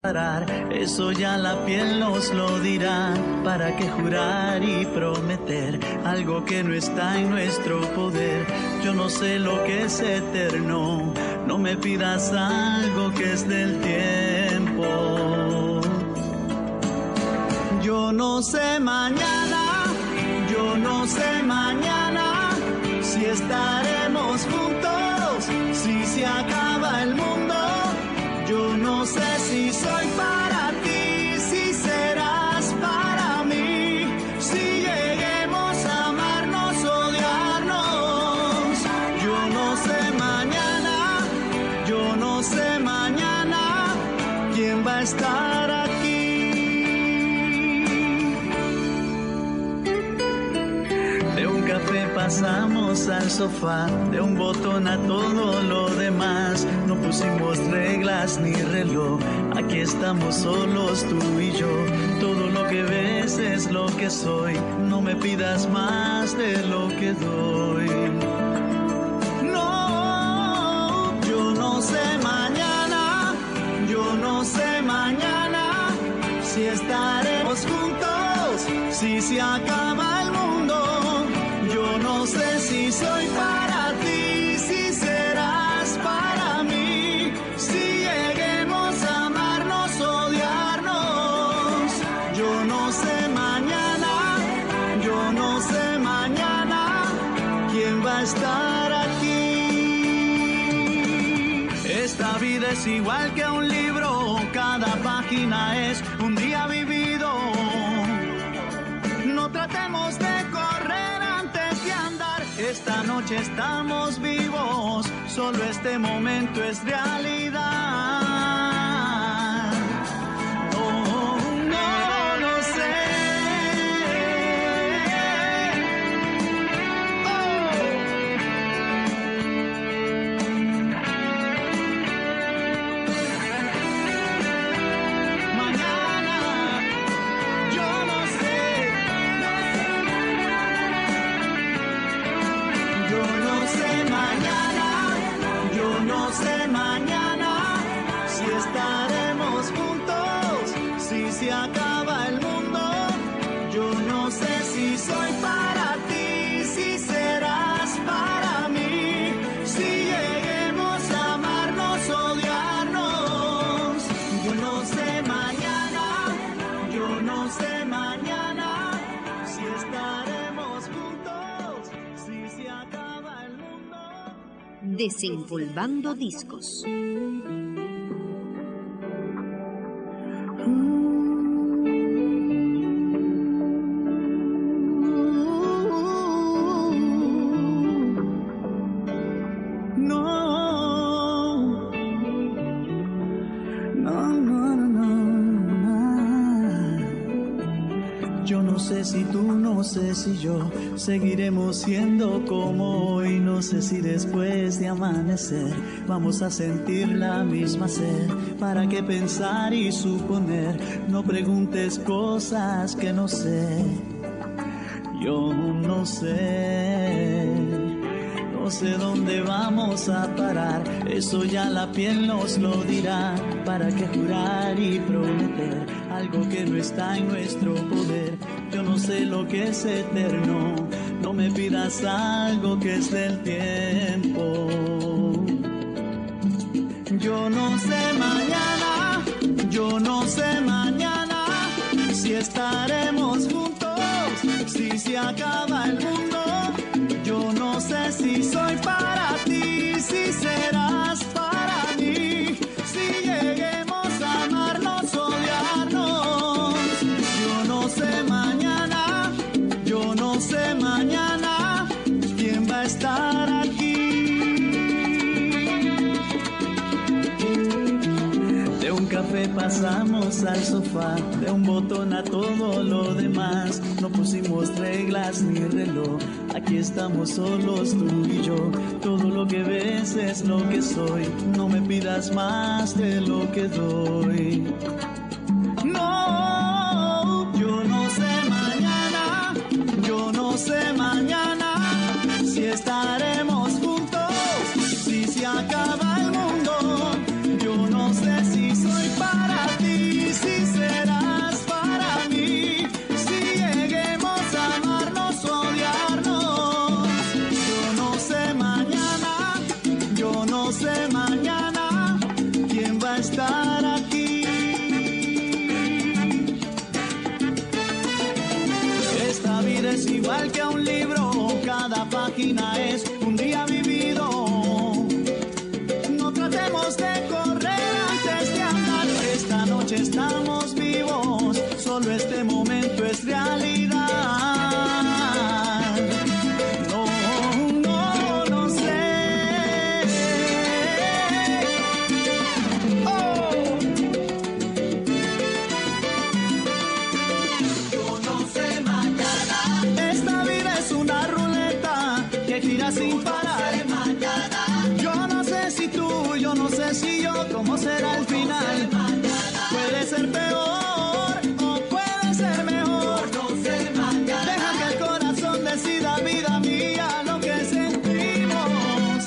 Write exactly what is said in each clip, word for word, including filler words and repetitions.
Eso ya la piel nos lo dirá. ¿Para qué jurar y prometer algo que no está en nuestro poder? Yo no sé lo que es eterno. No me pidas algo que es del tiempo. Yo no sé mañana, yo no sé mañana si estaremos juntos, si se acaba el mundo. Yo no sé si soy para ti, si serás para mí, si lleguemos a amarnos, odiarnos. Yo no sé mañana, yo no sé mañana quién va a estar aquí. De un café pasamos al sofá, de un botón a todo lo demás. No pusimos reglas ni reloj, aquí estamos solos tú y yo. Todo lo que ves es lo que soy, no me pidas más de lo que doy. No, yo no sé mañana, yo no sé mañana si estaremos juntos, si se acaba el mundo. Yo no sé si soy para ti, si serás para mí, si lleguemos a amarnos, odiarnos. Yo no sé mañana, yo no sé mañana quién va a estar aquí. Esta vida es igual que un libro, cada página es un día vivido. No tratemos de correr antes de andar. Esta noche estamos vivos, solo este momento es realidad. No, no lo sé. No sé mañana si estaremos juntos, si se acaba el mundo. Yo no sé si soy para ti, si serás para mí, si lleguemos a amarnos, odiarnos. Yo no sé mañana, yo no sé mañana si estaremos juntos, si se acaba el mundo. Desempolvando discos. No sé si tú, no sé si yo seguiremos siendo como hoy. No sé si después de amanecer vamos a sentir la misma sed. ¿Para qué pensar y suponer? No preguntes cosas que no sé. Yo no sé. No sé dónde vamos a parar, eso ya la piel nos lo dirá. ¿Para qué jurar y prometer algo que no está en nuestro poder? Yo no sé lo que es eterno, no me pidas algo que es del tiempo. Yo no sé mañana, yo no sé mañana si estaremos juntos, si se acaba el mundo. Yo no sé si soy para ti, si serás para mí, si lleguemos a amarnos, odiarnos. Yo no sé mañana, yo no sé mañana quién va a estar aquí. De un café pasamos al sofá, de un botón a todo lo demás. No pusimos reglas ni reloj, aquí estamos solos tú y yo. Todo lo que ves es lo que soy, no me pidas más de lo que doy. No, yo no sé mañana, yo no sé mañana si estaremos juntos, si se acaba el mundo. Yo no sé si soy para ti, igual que un libro, cada página es un día vivido. No tratemos de correr antes de andar, esta noche estamos vivos, solo este momento es realidad. No, no, no sé. Oh. Yo no sé mañana. Esta vida es una ruleta que gira sin parar. Yo no sé si tú, yo no sé si yo, cómo será el final. Puede ser peor o puede ser mejor. Deja que el corazón decida, vida mía, lo que sentimos.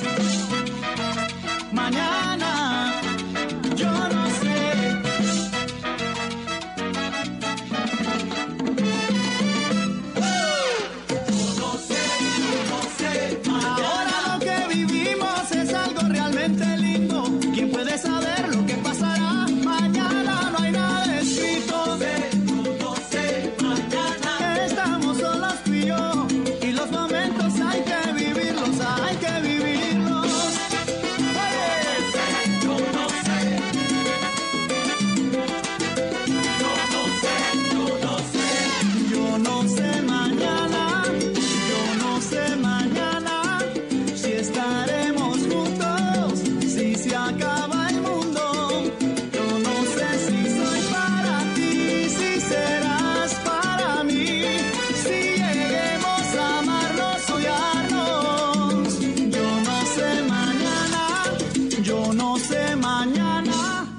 Mañana, yo no sé. Yo no sé, yo no sé. Ahora lo que vivimos es algo realmente lindo. ¿Quién puede saber lo que pasará? Mañana no hay nada escrito. Yo no sé, mañana. Estamos solos tú y yo, y los momentos hay que vivirlos, hay que vivirlos. Oye, yo no sé. Yo no sé, yo no sé. Yo no sé mañana, yo no sé mañana si estaremos juntos, si se acaba el mundo. Yo no sé si soy para ti, si serás para mí, si lleguemos a amarnos, odiarnos. Yo no sé mañana, yo no sé mañana.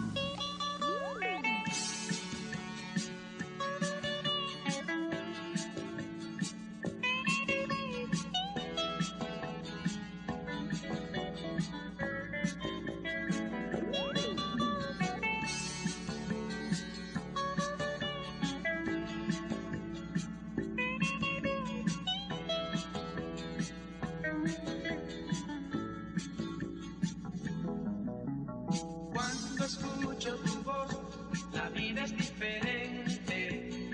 Cuando escucho tu voz, la vida es diferente.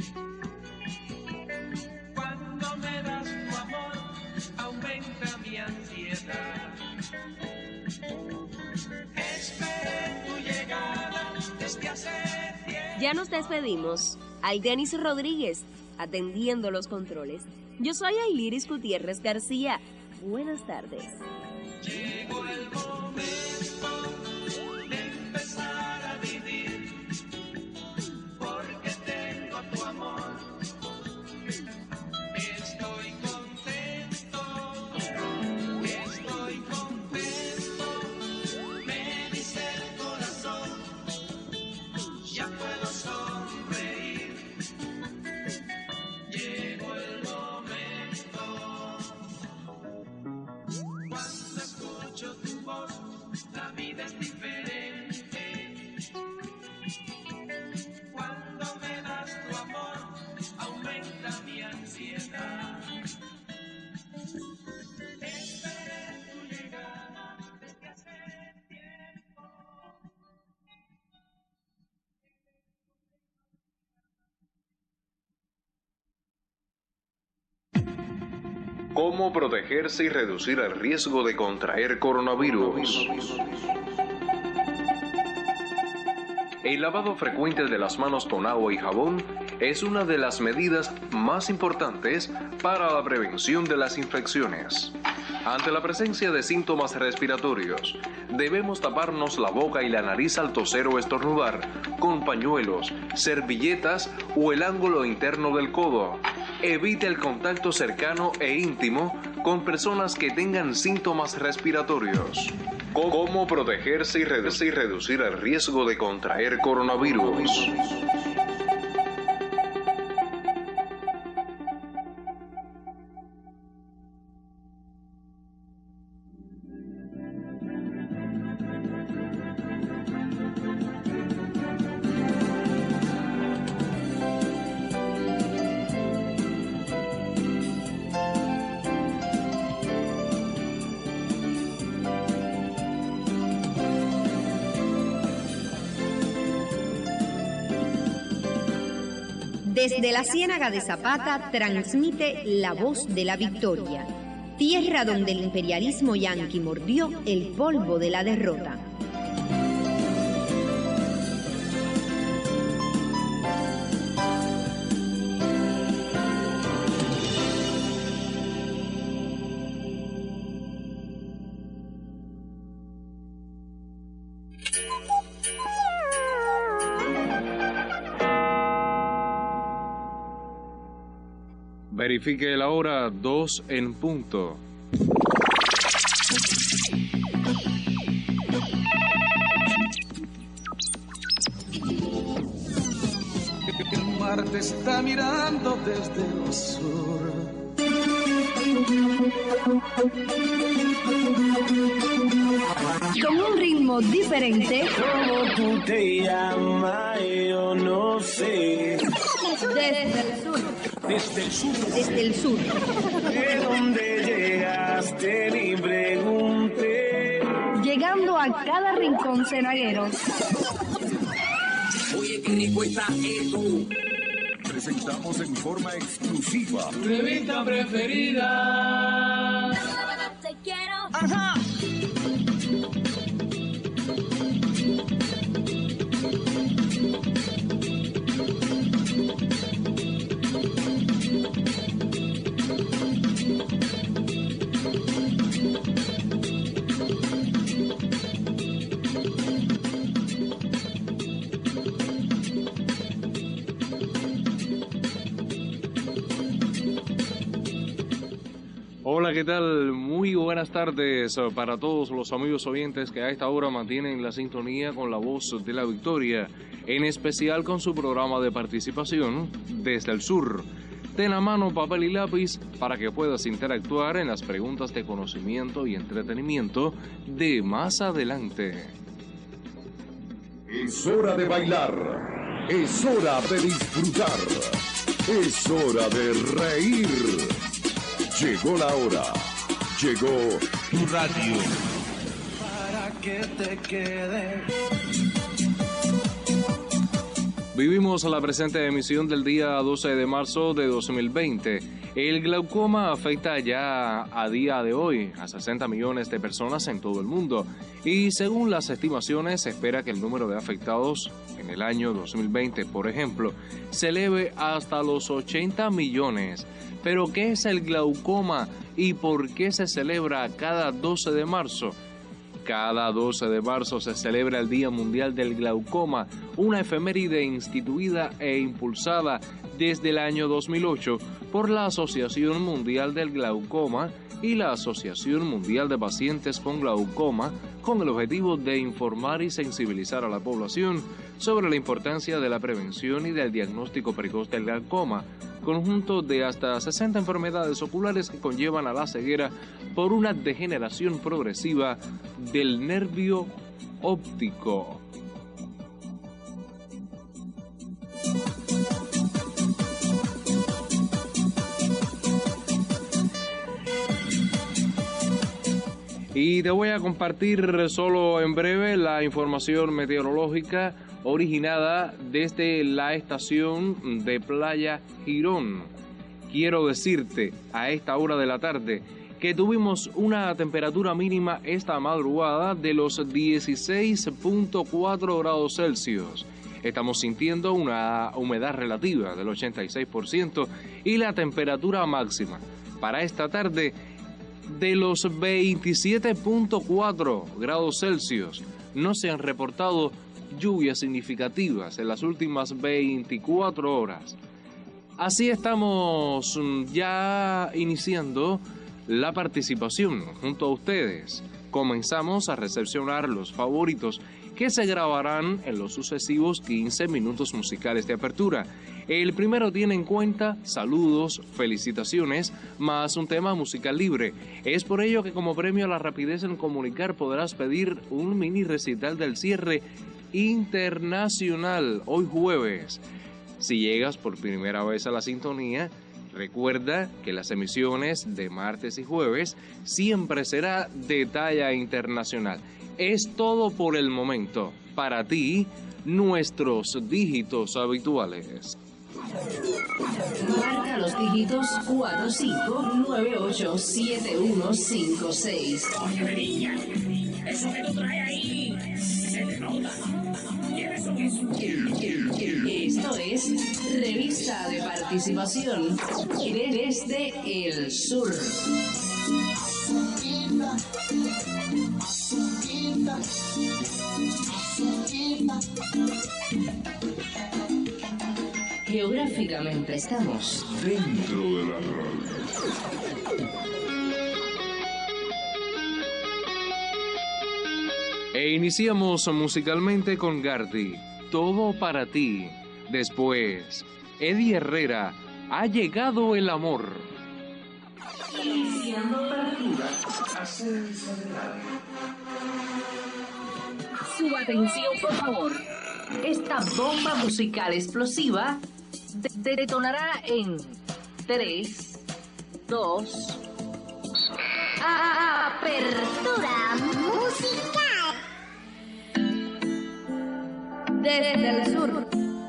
Cuando me das tu amor, aumenta mi ansiedad. Esperé tu llegada desde hace tiempo. Ya nos despedimos. Aidenis Rodríguez, atendiendo los controles. Yo soy Ailiris Gutiérrez García. Buenas tardes. Llegó el momento de empezar a vivir, porque tengo tu amor. Estoy contento, estoy contento, me dice el corazón, ya puedo sonreír. Llegó el momento. Cuando escucho tu voz, la vida es diferente. Cuando me das tu amor, aumenta mi ansiedad. Esperé tu llegada desde hace tiempo. ¿Cómo protegerse y reducir el riesgo de contraer coronavirus? El lavado frecuente de las manos con agua y jabón es una de las medidas más importantes para la prevención de las infecciones. Ante la presencia de síntomas respiratorios, debemos taparnos la boca y la nariz al toser o estornudar con pañuelos, servilletas o el ángulo interno del codo. Evite el contacto cercano e íntimo con personas que tengan síntomas respiratorios. ¿Cómo protegerse y reducir, reducir el riesgo de contraer coronavirus? Desde la Ciénaga de Zapata transmite la voz de la victoria, tierra donde el imperialismo yanqui mordió el polvo de la derrota. Verifique la hora, dos en punto. El mar te está mirando desde el sur. Con un ritmo diferente. ¿Cómo tú te llamas? Yo no sé. Desde el sur. Desde el sur. Desde el sur. ¿De dónde llegaste? Ni pregunté. Llegando a cada rincón cenaguero. Oye, qué rico está esto. Presentamos en forma exclusiva Tu revista preferida. Te quiero. Ajá. Hola, ¿qué tal? Muy buenas tardes para todos los amigos oyentes que a esta hora mantienen la sintonía con la voz de la victoria, en especial con su programa de participación Desde el Sur. Ten a mano papel y lápiz para que puedas interactuar en las preguntas de conocimiento y entretenimiento de más adelante. Es hora de bailar, es hora de disfrutar, es hora de reír. Llegó la hora, llegó tu radio. Para que te quede. Vivimos la presente emisión del día doce de marzo de dos mil veinte. El glaucoma afecta ya a día de hoy a sesenta millones de personas en todo el mundo y según las estimaciones se espera que el número de afectados en el año dos mil veinte, por ejemplo, se eleve hasta los ochenta millones. Pero ¿qué es el glaucoma y por qué se celebra cada doce de marzo? Cada doce de marzo se celebra el Día Mundial del Glaucoma, una efeméride instituida e impulsada desde el año dos mil ocho por la Asociación Mundial del Glaucoma y la Asociación Mundial de Pacientes con Glaucoma, con el objetivo de informar y sensibilizar a la población sobre la importancia de la prevención y del diagnóstico precoz del glaucoma, conjunto de hasta sesenta enfermedades oculares que conllevan a la ceguera por una degeneración progresiva del nervio óptico. Y te voy a compartir solo en breve la información meteorológica originada desde la estación de Playa Girón. Quiero decirte a esta hora de la tarde que tuvimos una temperatura mínima esta madrugada de los dieciséis punto cuatro grados Celsius. Estamos sintiendo una humedad relativa del ochenta y seis por ciento y la temperatura máxima para esta tarde de los veintisiete punto cuatro grados Celsius. No se han reportado lluvias significativas en las últimas veinticuatro horas. Así estamos ya iniciando la participación junto a ustedes. Comenzamos a recepcionar los favoritos que se grabarán en los sucesivos quince minutos musicales de apertura. El primero tiene en cuenta saludos, felicitaciones, más un tema musical libre. Es por ello que como premio a la rapidez en comunicar podrás pedir un mini recital del cierre internacional hoy jueves. Si llegas por primera vez a la sintonía, recuerda que las emisiones de martes y jueves siempre será de talla internacional. Es todo por el momento. Para ti, nuestros dígitos habituales. Marca los dígitos cuatro cinco nueve ocho siete uno cinco seis. Oye, Verilla, eso que tú traes ahí, se te nota. ¿Quieres eso? Esto es Revista de Participación desde el Sur. Geográficamente estamos dentro de la radio. E iniciamos musicalmente con Gardi, Todo para ti. Después, Eddie Herrera, Ha llegado el amor. Iniciando partida. Su atención, por favor. Esta bomba musical explosiva de- detonará en tres, dos, Apertura musical. Desde el sur.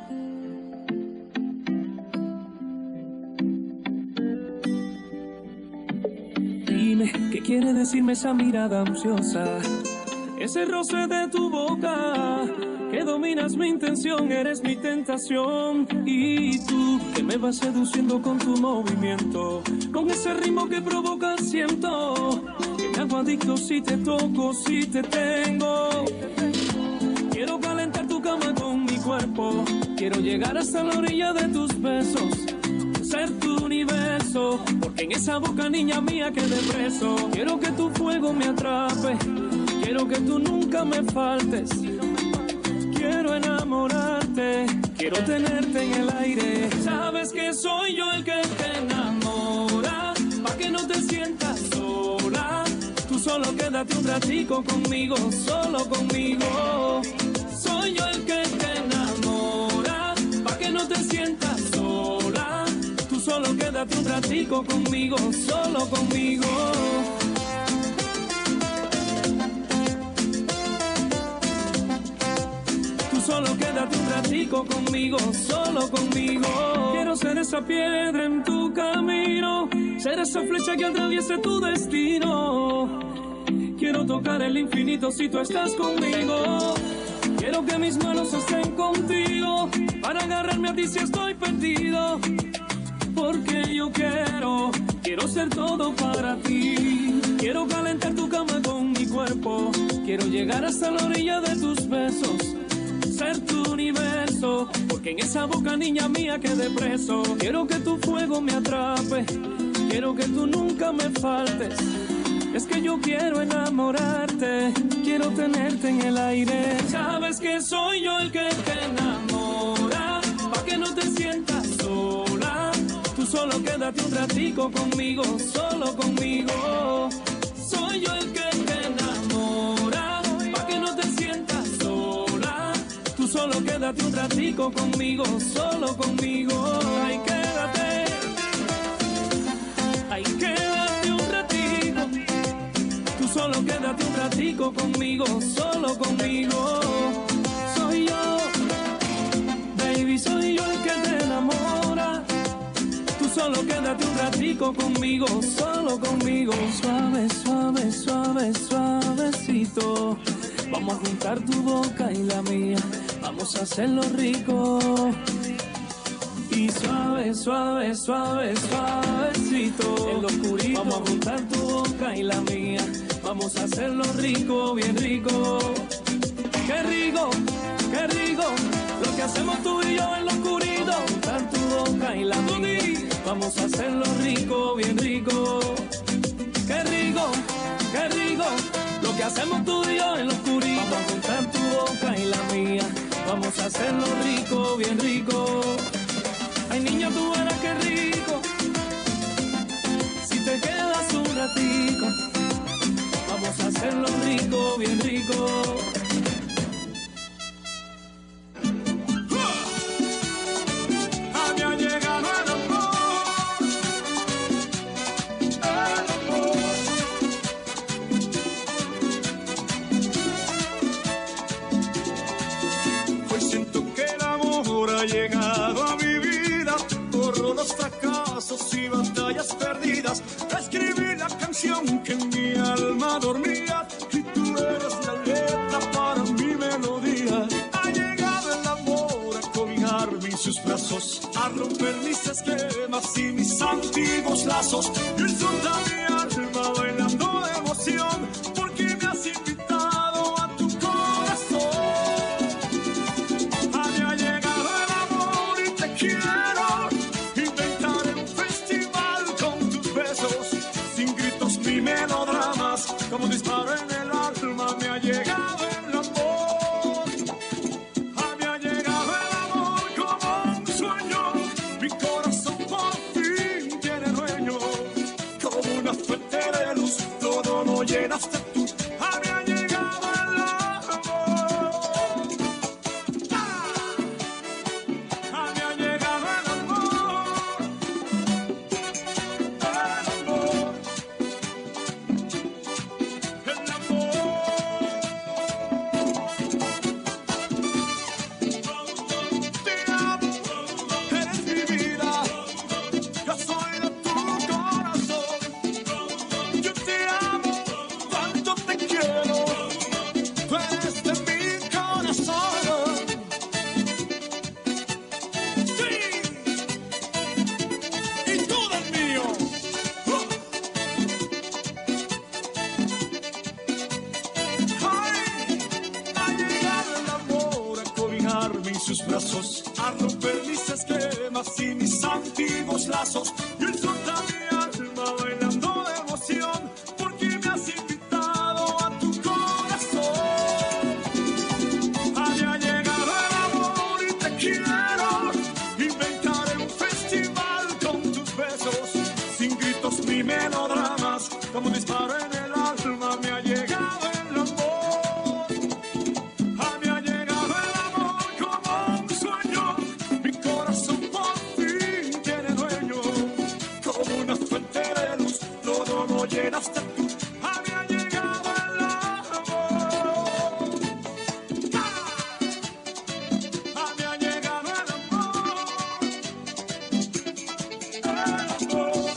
Dime, ¿qué quiere decirme esa mirada ansiosa? Ese roce de tu boca, que dominas mi intención, eres mi tentación. Y tú, que me vas seduciendo con tu movimiento, con ese ritmo que provoca, siento que me hago adicto si te toco, si te tengo. Quiero calentar tu cama con mi cuerpo, quiero llegar hasta la orilla de tus besos, ser tu universo, porque en esa boca, niña mía, quedé preso. Quiero que tu fuego me atrape, quiero que tú nunca me faltes. Quiero enamorarte, quiero tenerte en el aire. Sabes que soy yo el que te enamora, pa' que no te sientas sola. Tú solo quédate un ratico conmigo, solo conmigo. Soy yo el que te enamora, pa' que no te sientas sola. Tú solo quédate un ratico conmigo, solo conmigo. Solo quédate un ratico conmigo, solo conmigo. Quiero ser esa piedra en tu camino, ser esa flecha que atraviese tu destino. Quiero tocar el infinito si tú estás conmigo. Quiero que mis manos estén contigo, para agarrarme a ti si estoy perdido. Porque yo quiero, quiero ser todo para ti. Quiero calentar tu cama con mi cuerpo, quiero llegar hasta la orilla de tus besos, ser tu universo, porque en esa boca, niña mía, quedé preso. Quiero que tu fuego me atrape, quiero que tú nunca me faltes. Es que yo quiero enamorarte, quiero tenerte en el aire. Sabes que soy yo el que te enamora, pa' que no te sientas sola. Tú solo quédate un ratico conmigo, solo conmigo. Soy yo el que te enamora, pa' que no te sientas sola. Tú solo quédate un ratico conmigo, solo conmigo. Ay, quédate, ay, quédate un ratico. Tú solo quédate un ratico conmigo, solo conmigo. Soy yo, baby, soy yo el que te enamora. Tú solo quédate un ratico conmigo, solo conmigo. Suave, suave, suave, suavecito. Vamos a juntar tu boca y la mía, vamos a hacerlo rico. Y suave, suave, suave, suavecito. En lo oscurito, vamos a juntar tu boca y la mía, vamos a hacerlo rico, bien rico. Qué rico, qué rico, lo que hacemos tú y yo en lo oscurito. Juntar tu boca y la mía, vamos a hacerlo rico, bien rico. Qué rico, qué rico, lo que hacemos tú y yo en lo oscurito. Vamos a juntar tu boca y la mía, vamos a hacerlo rico, bien rico. Ay, niña, tú verás qué rico, si te quedas un ratico. Vamos a hacerlo rico, bien rico. Había llegado el amor, el amor. Hoy siento que el amor ha llegado a mi vida. los fracasos y batallas perdidas. Escribí la canción que en mi alma dormía y tú eres la letra para mi melodía. Ha llegado el amor a cobijarme en sus brazos, a romper mis esquemas y mis antiguos lazos. Y insulta mi alma bailando de emoción, porque me has invitado a tu corazón. Había llegado el amor y te quiero. Inventaré un festival con tus besos, sin gritos ni melodramas, como un disparo en el alma. Me ha llegado el amor. Había llegado el amor como un sueño. Mi corazón por fin tiene dueño. Como una fuente de luz, todo lo llenaste tú. Había llegado el amor. ¡Ah! Había llegado el amor. El amor. El amor. Te amo, eres mi vida. Yo soy de tu corazón. Yo te amo, tanto te quiero. Tú eres de mi corazón. Sí, y tú del mío. Ay, ha llegado el amor a cobijarme en sus brazos, a romper mis esquemas y mis antiguos lazos. Y insulta mi alma bailando de emoción, porque me has invitado a tu corazón. Había llegado el amor y te quiero. Inventaré un festival con tus besos, sin gritos ni melodramas, como un disparo en el alma. Me ha llegado el amor. Había llegado el amor como un sueño. Mi corazón por fin tiene dueño. Como una fuente de luz, todo lo llenaste tú. Había llegado el amor. ¡Ah! Había llegado el amor. El amor.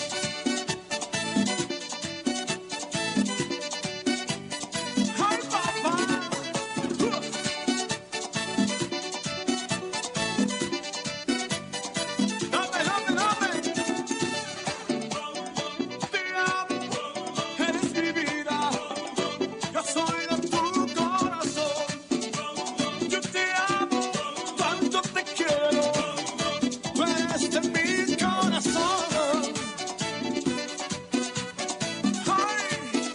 ¡Ay, papá! Dame, dame, dame. Te amo, eres mi vida. Yo soy de tu corazón. Yo te amo, tanto te quiero. Tú eres de mi corazón. Ay.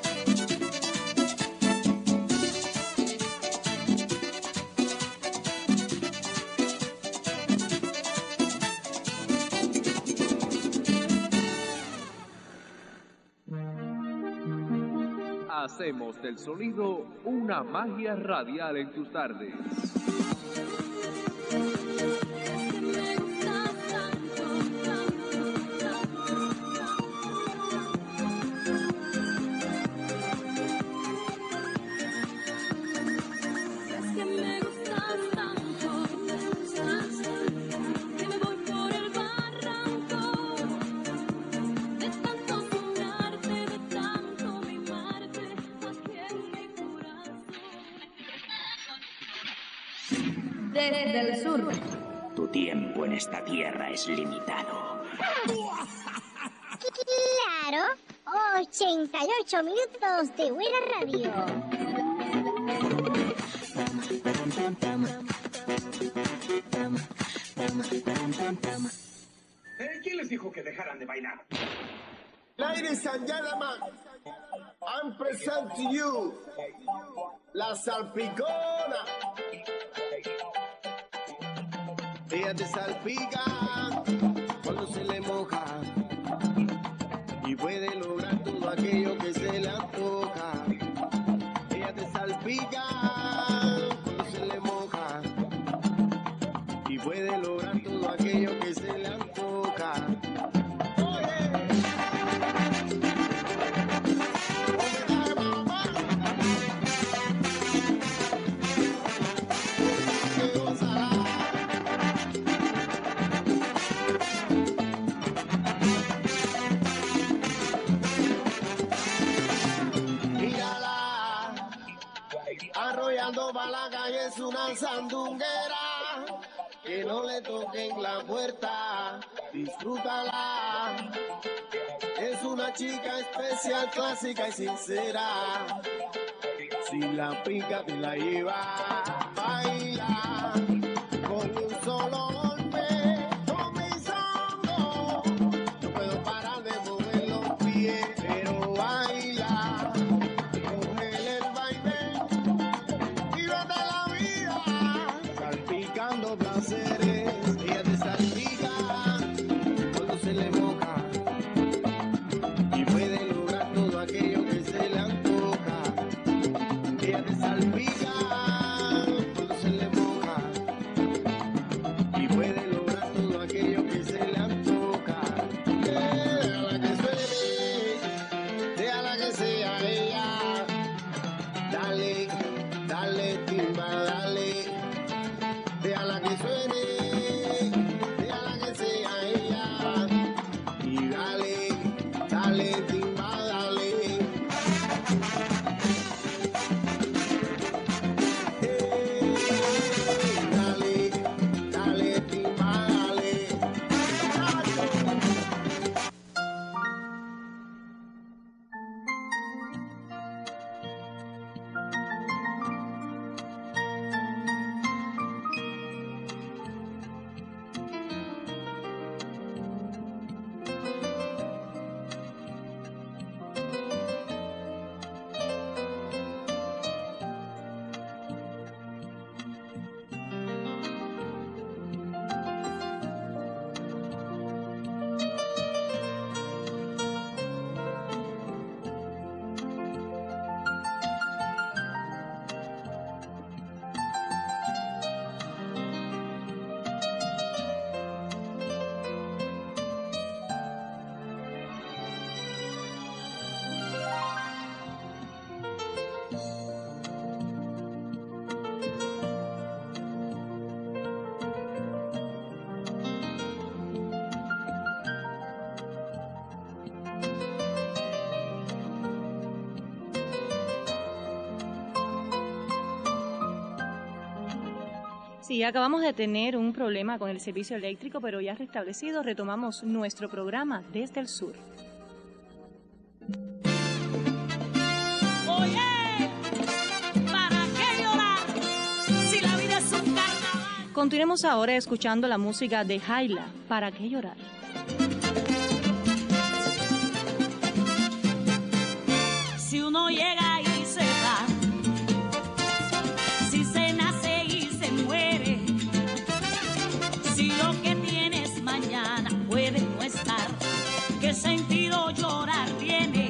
Hacemos del sonido una magia radial en tus tardes. Es que me gustas tanto, me gustas tanto, que me voy por el barranco. De tanto soñarte, de tanto mimarte, aquí en mi corazón. Desde el sur, Tu tiempo en esta tierra es limitado. Claro, ochenta y ocho minutos de buena radio. Eh, ¿Quién les dijo que dejaran de bailar? Ladies and gentlemen, I'm present to you La Salpicona. Ella te salpica cuando se le moja y puede lograr todo aquello que se le antoja. Ella te salpica cuando se le moja y puede lograr todo aquello que se le antoja. cuando va a la calle es una sandunguera, que no le toquen la puerta, disfrútala. Es una chica especial, clásica y sincera, si la pica te la lleva, baila con un solo golpe, con mis hombros, no puedo parar de mover los pies, pero baila, cógele el baile, vívete la vida, salpicando placeres, ella te salpica cuando se le moja, y puede lograr todo aquello que se le antoja, ella te salpica cuando se le moja, y puede lograr todo aquello que se le antoja. Déjala que suene, déjala que sea ella, dale, dale timba, dale, déjala que suene, déjala que sea ella, y dale, dale timba, dale. Dale, dale, timba, dale. Sí, acabamos de tener un problema con el servicio eléctrico, pero ya restablecido, retomamos nuestro programa desde el sur. Oye, ¿para qué llorar si la vida es un carnaval? Continuemos ahora escuchando la música de Jaila, ¿para qué llorar? Si uno llega y se va, si se nace y se muere, si lo que tienes mañana puede no estar, ¿qué sentido llorar tiene?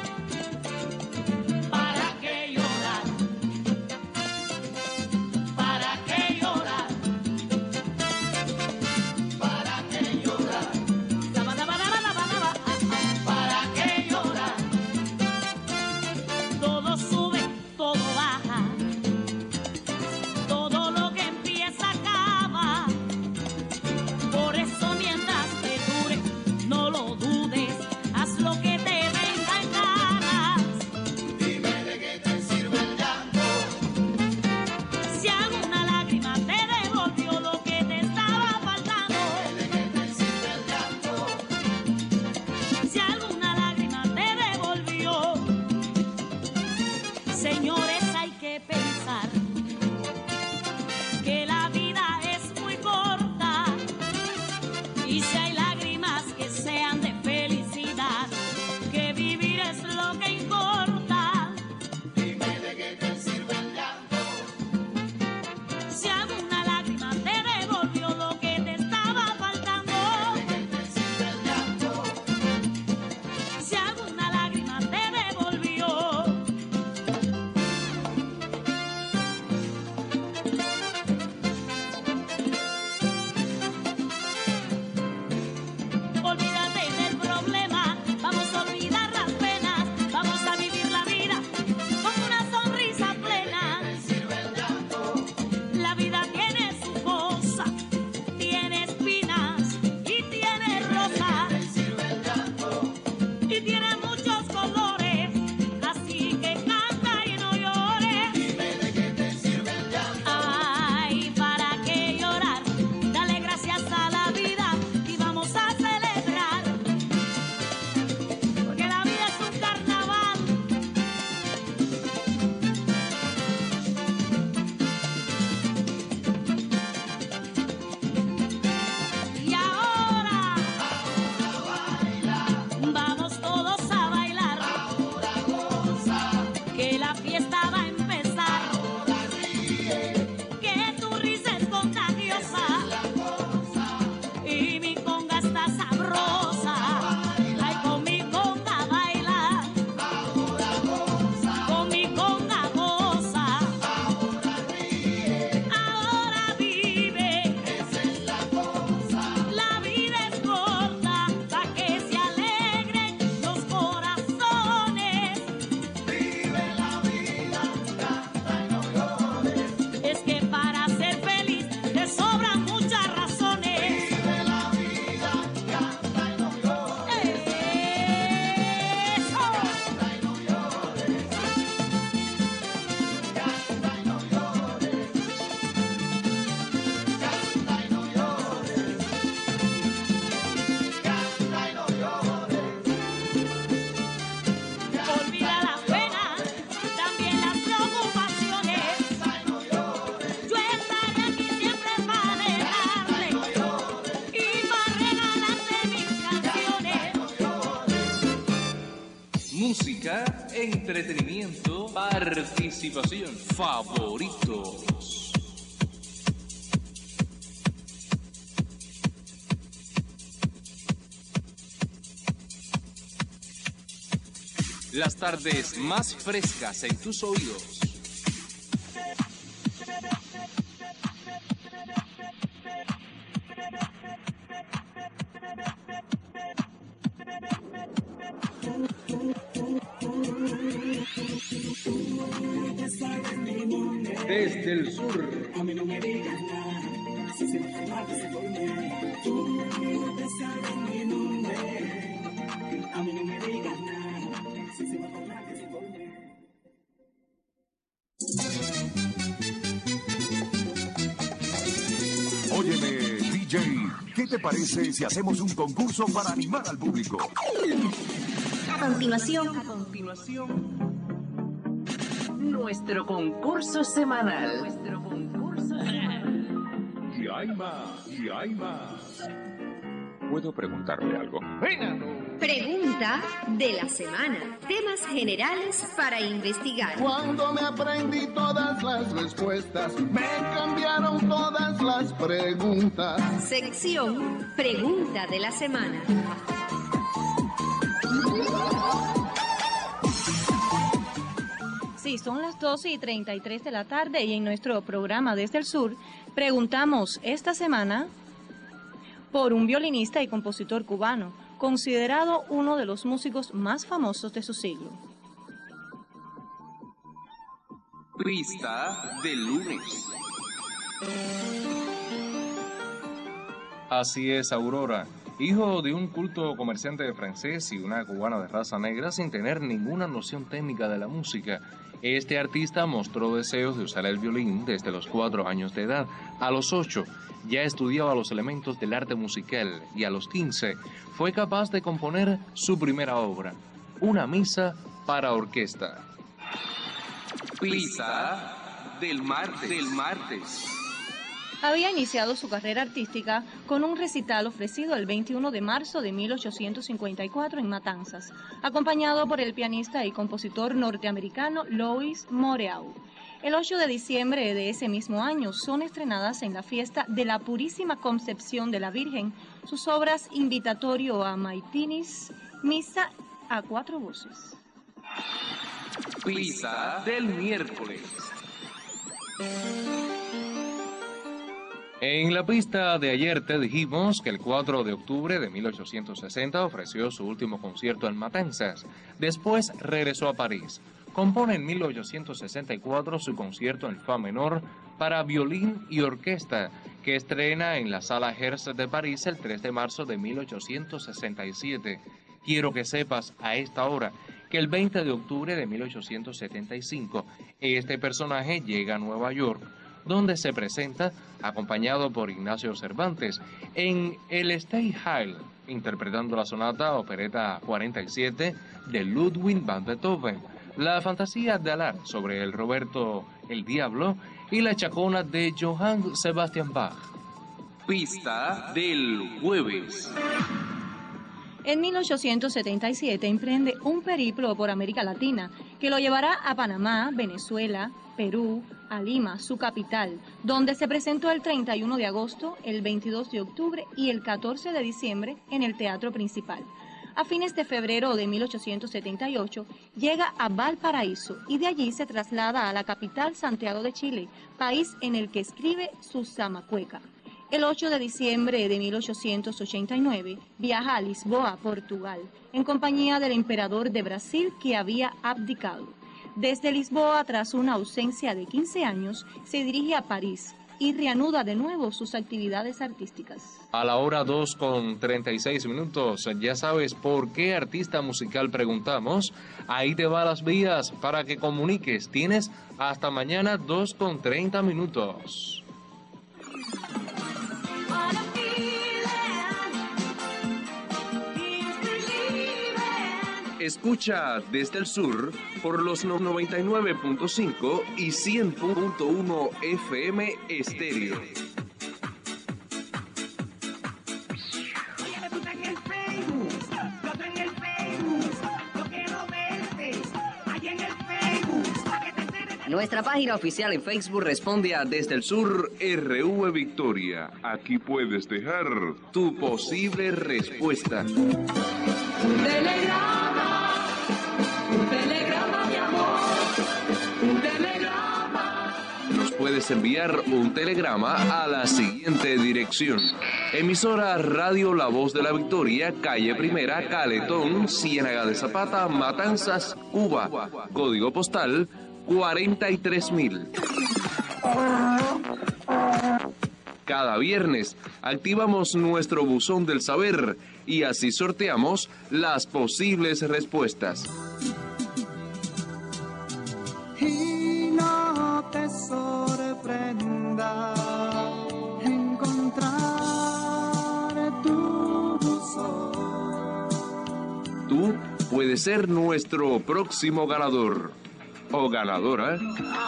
¿Para qué llorar? ¿Para qué llorar? ¿Para qué llorar? ¿Para qué llorar? Todo sube, todo baja, todo lo que empieza acaba. Por eso mientras te dure, no lo dudes, haz lo que te venga en ganas. Dime de qué te sirve el llanto, si alguna lágrima te devolvió lo que te estaba faltando. Dime de qué te sirve el llanto, si alguna lágrima te devolvió. Señores, hay que pensar que la vida es muy corta, y si hay lágrimas que sean de felicidad, que vivir es lo que importa. Dime de qué te sirve el llanto, si alguna lágrima te devolvió lo que te estaba faltando. Dime de qué te sirve el llanto, si alguna lágrima te devolvió. música, entretenimiento, participación, favoritos. Las tardes más frescas en tus oídos. Desde el sur. A mí no me digas nada, si se me forma que se forme. Tú no te sabes mi nombre. A mí no me digas nada, si se me forma que se forme. Óyeme, D J, ¿qué te parece si hacemos un concurso para animar al público? A continuación, A continuación, nuestro concurso semanal. nuestro concurso semanal. Y hay más, y hay más. ¿Puedo preguntarle algo? Pregunta de la semana. Temas generales para investigar. Cuando me aprendí todas las respuestas, me cambiaron todas las preguntas. Sección Pregunta de la semana. Sí, son las doce y treinta y tres de la tarde y en nuestro programa Desde el Sur preguntamos esta semana por un violinista y compositor cubano, considerado uno de los músicos más famosos de su siglo. Pista del lunes. Así es, Aurora. Hijo de un culto comerciante francés y una cubana de raza negra sin tener ninguna noción técnica de la música, este artista mostró deseos de usar el violín desde los cuatro años de edad. A los ocho ya estudiaba los elementos del arte musical y a los quince fue capaz de componer su primera obra, una misa para orquesta. Pista del martes. Del martes. Había iniciado su carrera artística con un recital ofrecido el veintiuno de marzo de mil ochocientos cincuenta y cuatro en Matanzas, acompañado por el pianista y compositor norteamericano Louis Moreau. El ocho de diciembre de ese mismo año son estrenadas en la fiesta de la Purísima Concepción de la Virgen sus obras Invitatorio a Maitinis, Misa a cuatro voces. Pista del miércoles. En la pista de ayer te dijimos que el cuatro de octubre de mil ochocientos sesenta ofreció su último concierto en Matanzas. Después regresó a París. Compone en mil ochocientos sesenta y cuatro su concierto en fa menor para violín y orquesta, que estrena en la Sala Herz de París el tres de marzo de mil ochocientos sesenta y siete. Quiero que sepas a esta hora que el veinte de octubre de mil ochocientos setenta y cinco este personaje llega a Nueva York, donde se presenta acompañado por Ignacio Cervantes en el State Hall, interpretando la sonata opereta cuarenta y siete de Ludwig van Beethoven, la fantasía de Alar sobre el Roberto el Diablo y la Chacona de Johann Sebastian Bach. Pista del jueves. En mil ochocientos setenta y siete emprende un periplo por América Latina que lo llevará a Panamá, Venezuela, Perú, a Lima, su capital, donde se presentó el treinta y uno de agosto, el veintidós de octubre y el catorce de diciembre en el Teatro Principal. A fines de febrero de mil ochocientos setenta y ocho llega a Valparaíso y de allí se traslada a la capital Santiago de Chile, país en el que escribe su Zamacueca. El ocho de diciembre de mil ochocientos ochenta y nueve viaja a Lisboa, Portugal, en compañía del emperador de Brasil que había abdicado. Desde Lisboa, tras una ausencia de quince años, se dirige a París y reanuda de nuevo sus actividades artísticas. A la hora dos con treinta y seis minutos, ya sabes por qué artista musical preguntamos. Ahí te va las vías para que comuniques. Tienes hasta mañana dos con treinta minutos. Escucha Desde el Sur por los noventa y nueve punto cinco y cien punto uno F M estéreo. Oye, tú estás en el Facebook, yo estoy en el Facebook, yo quiero ver Nuestra página oficial en Facebook responde a Desde el Sur R V Victoria. Aquí puedes dejar tu posible respuesta. Un telegrama, un telegrama de amor, un telegrama. Nos puedes enviar un telegrama a la siguiente dirección. Emisora Radio La Voz de la Victoria, calle Primera, Caletón, Ciénaga de Zapata, Matanzas, Cuba. Código postal cuarenta y tres mil. Cada viernes activamos nuestro buzón del saber y así sorteamos las posibles respuestas. Y no te sorprenda encontrar tu buzón. Tú puedes ser nuestro próximo ganador o ganadora.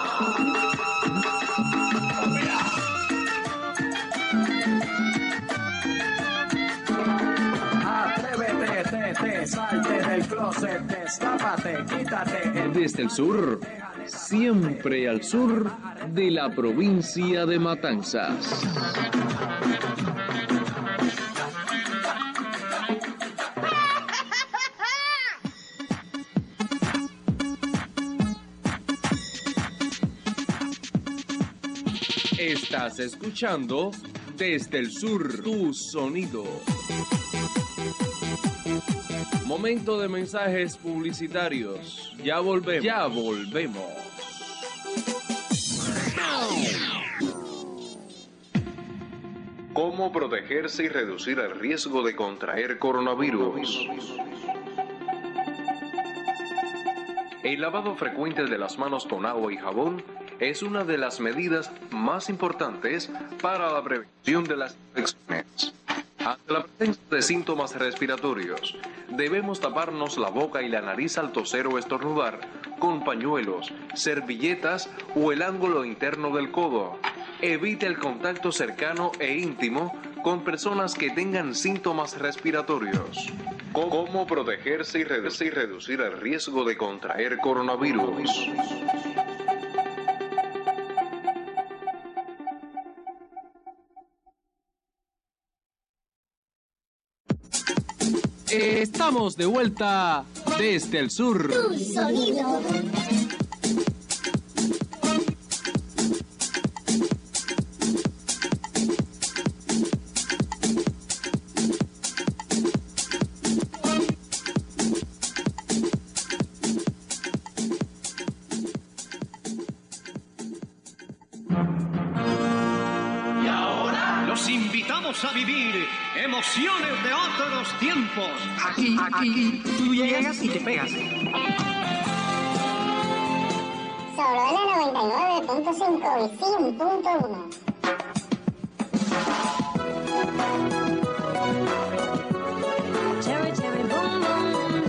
Atrévete, te, te, salte del closet, destápate, quítate el... Desde el sur, siempre al sur de la provincia de Matanzas. Estás escuchando Desde el Sur, tu sonido. Momento de mensajes publicitarios. Ya volvemos. Ya volvemos. ¿Cómo protegerse y reducir el riesgo de contraer coronavirus? El lavado frecuente de las manos con agua y jabón es una de las medidas más importantes para la prevención de las infecciones. Ante la presencia de síntomas respiratorios, debemos taparnos la boca y la nariz al toser o estornudar con pañuelos, servilletas o el ángulo interno del codo. Evite el contacto cercano e íntimo con personas que tengan síntomas respiratorios. ¿Cómo protegerse y reducir el riesgo de contraer coronavirus? Estamos de vuelta desde el sur. Tu sonido. Y ahora los invitamos a vivir emociones de otros tiempos. Aquí, aquí, tú llegas y te pegas. Solo en la noventa y nueve punto cinco y cien punto uno. Cherry, cherry, boom, boom.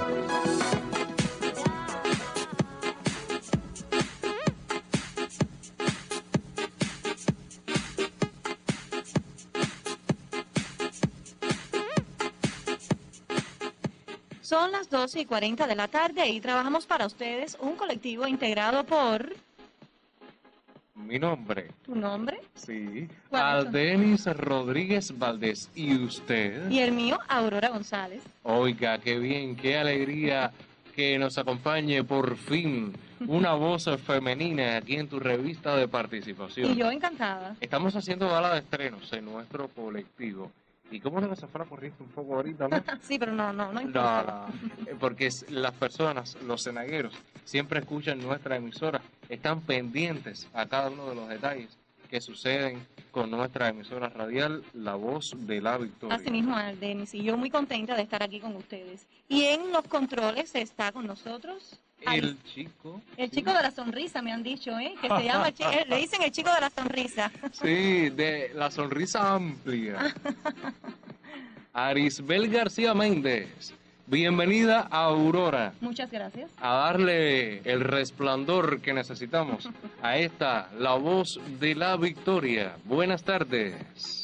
Son las doce y cuarenta de la tarde y trabajamos para ustedes un colectivo integrado por... Mi nombre. ¿Tu nombre? Sí. ¿Cuál es tu- Aldenis Rodríguez Valdés. ¿Y usted? Y el mío, Aurora González. Oiga, qué bien, qué alegría que nos acompañe por fin una voz femenina aquí en tu revista de participación. Y yo encantada. Estamos haciendo gala de estrenos en nuestro colectivo. ¿Y cómo no se fue la corriente un poco ahorita, no? Sí, pero no, no, no No, importa. no, porque es- las personas, los cenagueros, siempre escuchan nuestra emisora, están pendientes a cada uno de los detalles que suceden con nuestra emisora radial, La Voz de la Victoria. Así mismo, Denis, y yo muy contenta de estar aquí con ustedes. Y en los controles está con nosotros El chico. el chico de la sonrisa, me han dicho, ¿eh? Que se llama, el chi- eh, le dicen el chico de la sonrisa. Sí, de la sonrisa amplia. Arisbel García Méndez, bienvenida a Aurora. Muchas gracias. A darle el resplandor que necesitamos a esta, La Voz de la Victoria. Buenas tardes.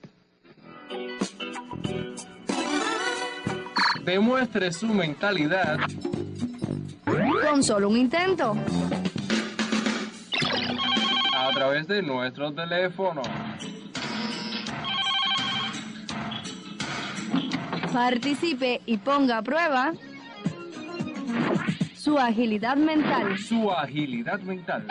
Demuestre su mentalidad. Con solo un intento. a través de nuestro teléfono. Participe y ponga a prueba su agilidad mental. Su agilidad mental.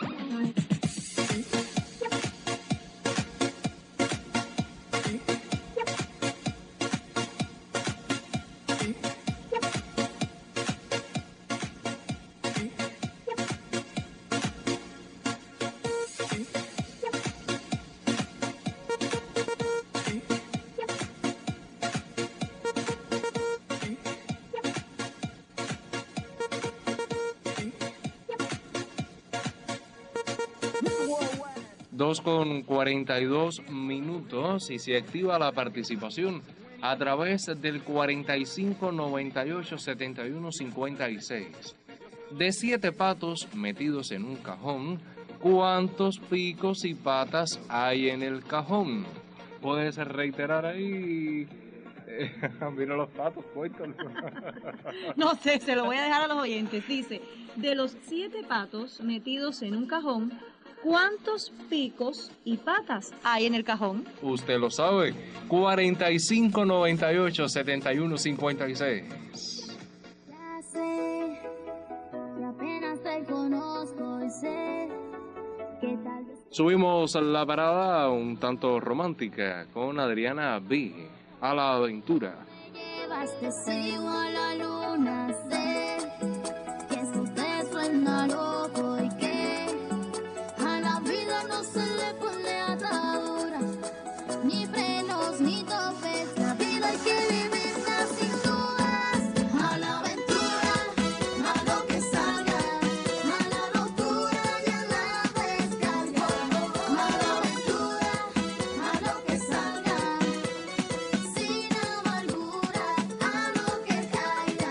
dos con cuarenta y dos minutos y se activa la participación a través del cuarenta y cinco noventa y ocho setenta y uno cincuenta y seis. De siete patos metidos en un cajón, ¿cuántos picos y patas hay en el cajón? ¿Puedes reiterar ahí? Eh, mira los patos, cuéntalo. No sé, se lo voy a dejar a los oyentes. Dice, de los siete patos metidos en un cajón, ¿cuántos picos y patas hay en el cajón? Usted lo sabe. cuarenta y cinco noventa y ocho setenta y uno cincuenta y seis. Ya sé que apenas te conozco y sé que tal vez... Subimos la parada un tanto romántica con Adriana B. A la aventura. Llevaste sigo a la luna, sé que esto te suena loco y que a la vida no se le pone atadura, ni frenos ni topes, la vida hay que vivirla sin dudas, a la aventura, a lo que salga, a la locura y a la descarga, a la aventura, a lo que salga, sin amargura, a lo que caiga.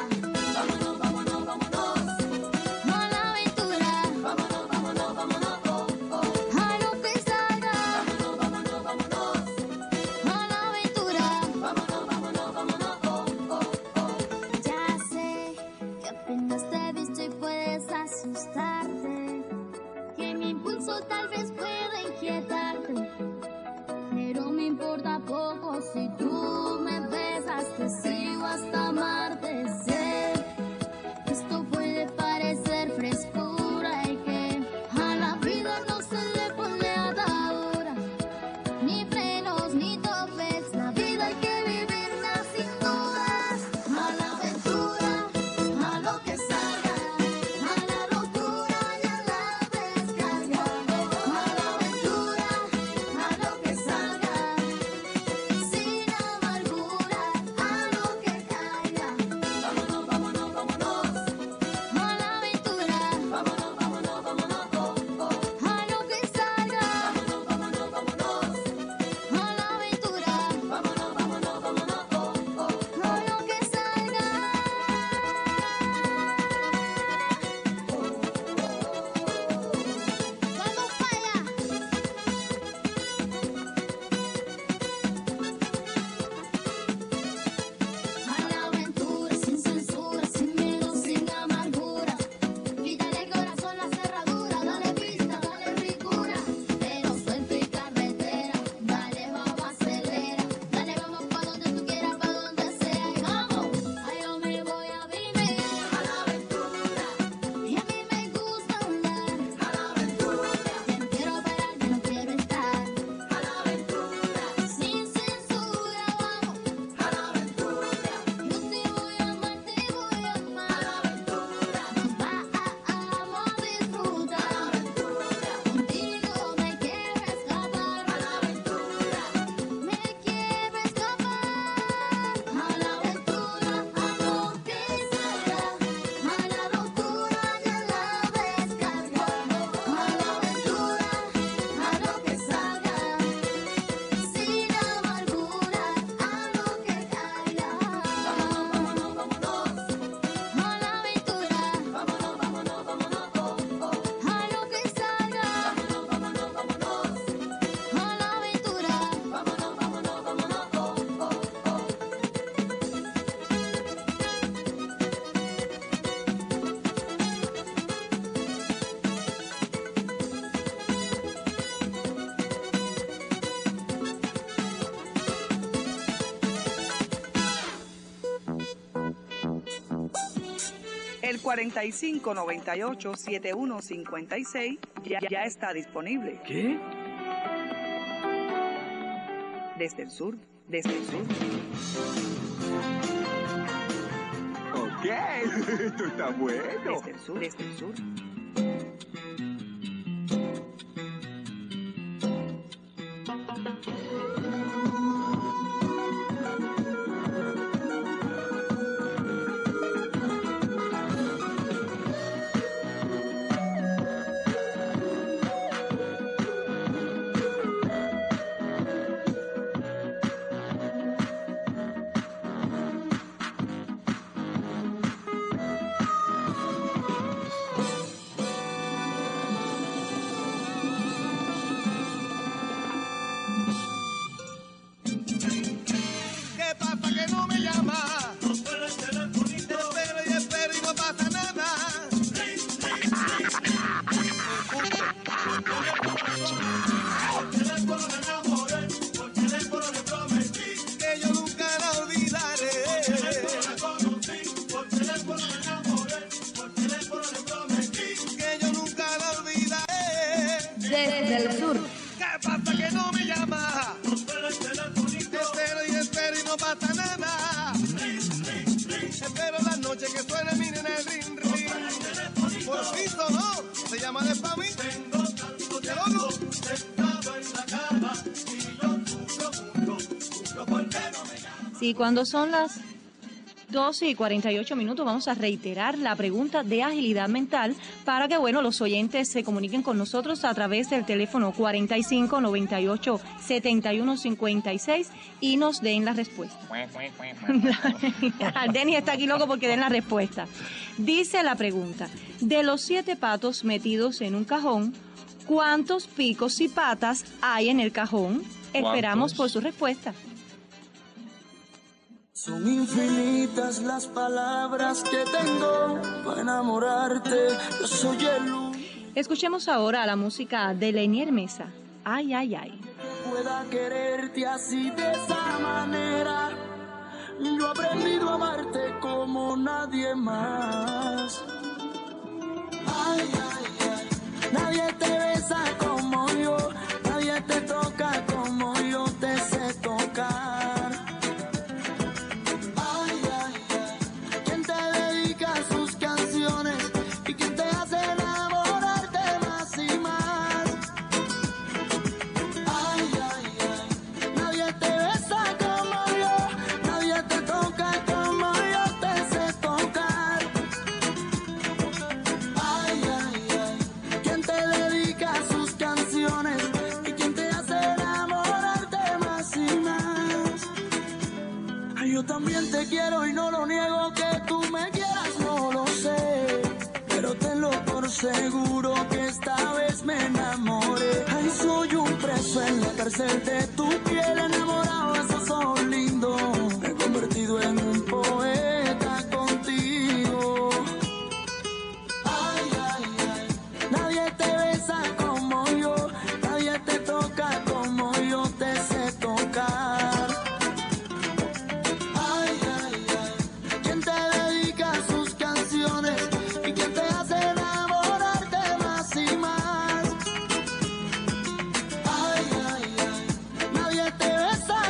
El cuarenta y cinco noventa y ocho setenta y uno cincuenta y seis ya, ya está disponible. ¿Qué? Desde el sur, desde el sur. Ok, esto está bueno. Desde el sur, desde el sur. Desde el sur. ¿Qué pasa que no me llama? Espero y espero y no pasa nada. Espero la noche que suene mi nena el ring ring. Por fin sonó, se llama de pa' mí. Tengo tanto tiempo sentado en la cama y yo sufro mucho, sufro porque no me llama. Sí, cuando son las doce y cuarenta y ocho minutos vamos a reiterar la pregunta de agilidad mental para que, bueno, los oyentes se comuniquen con nosotros a través del teléfono cuarenta y cinco noventa y ocho setenta y uno cincuenta y seis y nos den la respuesta. Denis está aquí loco porque den la respuesta. Dice la pregunta: de los siete patos metidos en un cajón, ¿cuántos picos y patas hay en el cajón? Esperamos por su respuesta. Son infinitas las palabras que tengo para enamorarte. Yo soy el único Escuchemos ahora la música de Lenier Mesa. Ay, ay, ay. que pueda quererte así de esa manera. Yo he aprendido a amarte como nadie más. Ay, ay, ay. Nadie te besa como yo. Nadie te toca como yo te sé tocar. También te quiero y no lo niego, que tú me quieras no lo sé, pero tenlo por seguro que esta vez me enamoré. Ay, soy un preso en la cárcel de tu piel, enamorado, esos ojos lindos, me he convertido en un poeta contigo. Ay, ay, ay, nadie te besa como yo, nadie te toca como yo te sé tocar. Nadie te besa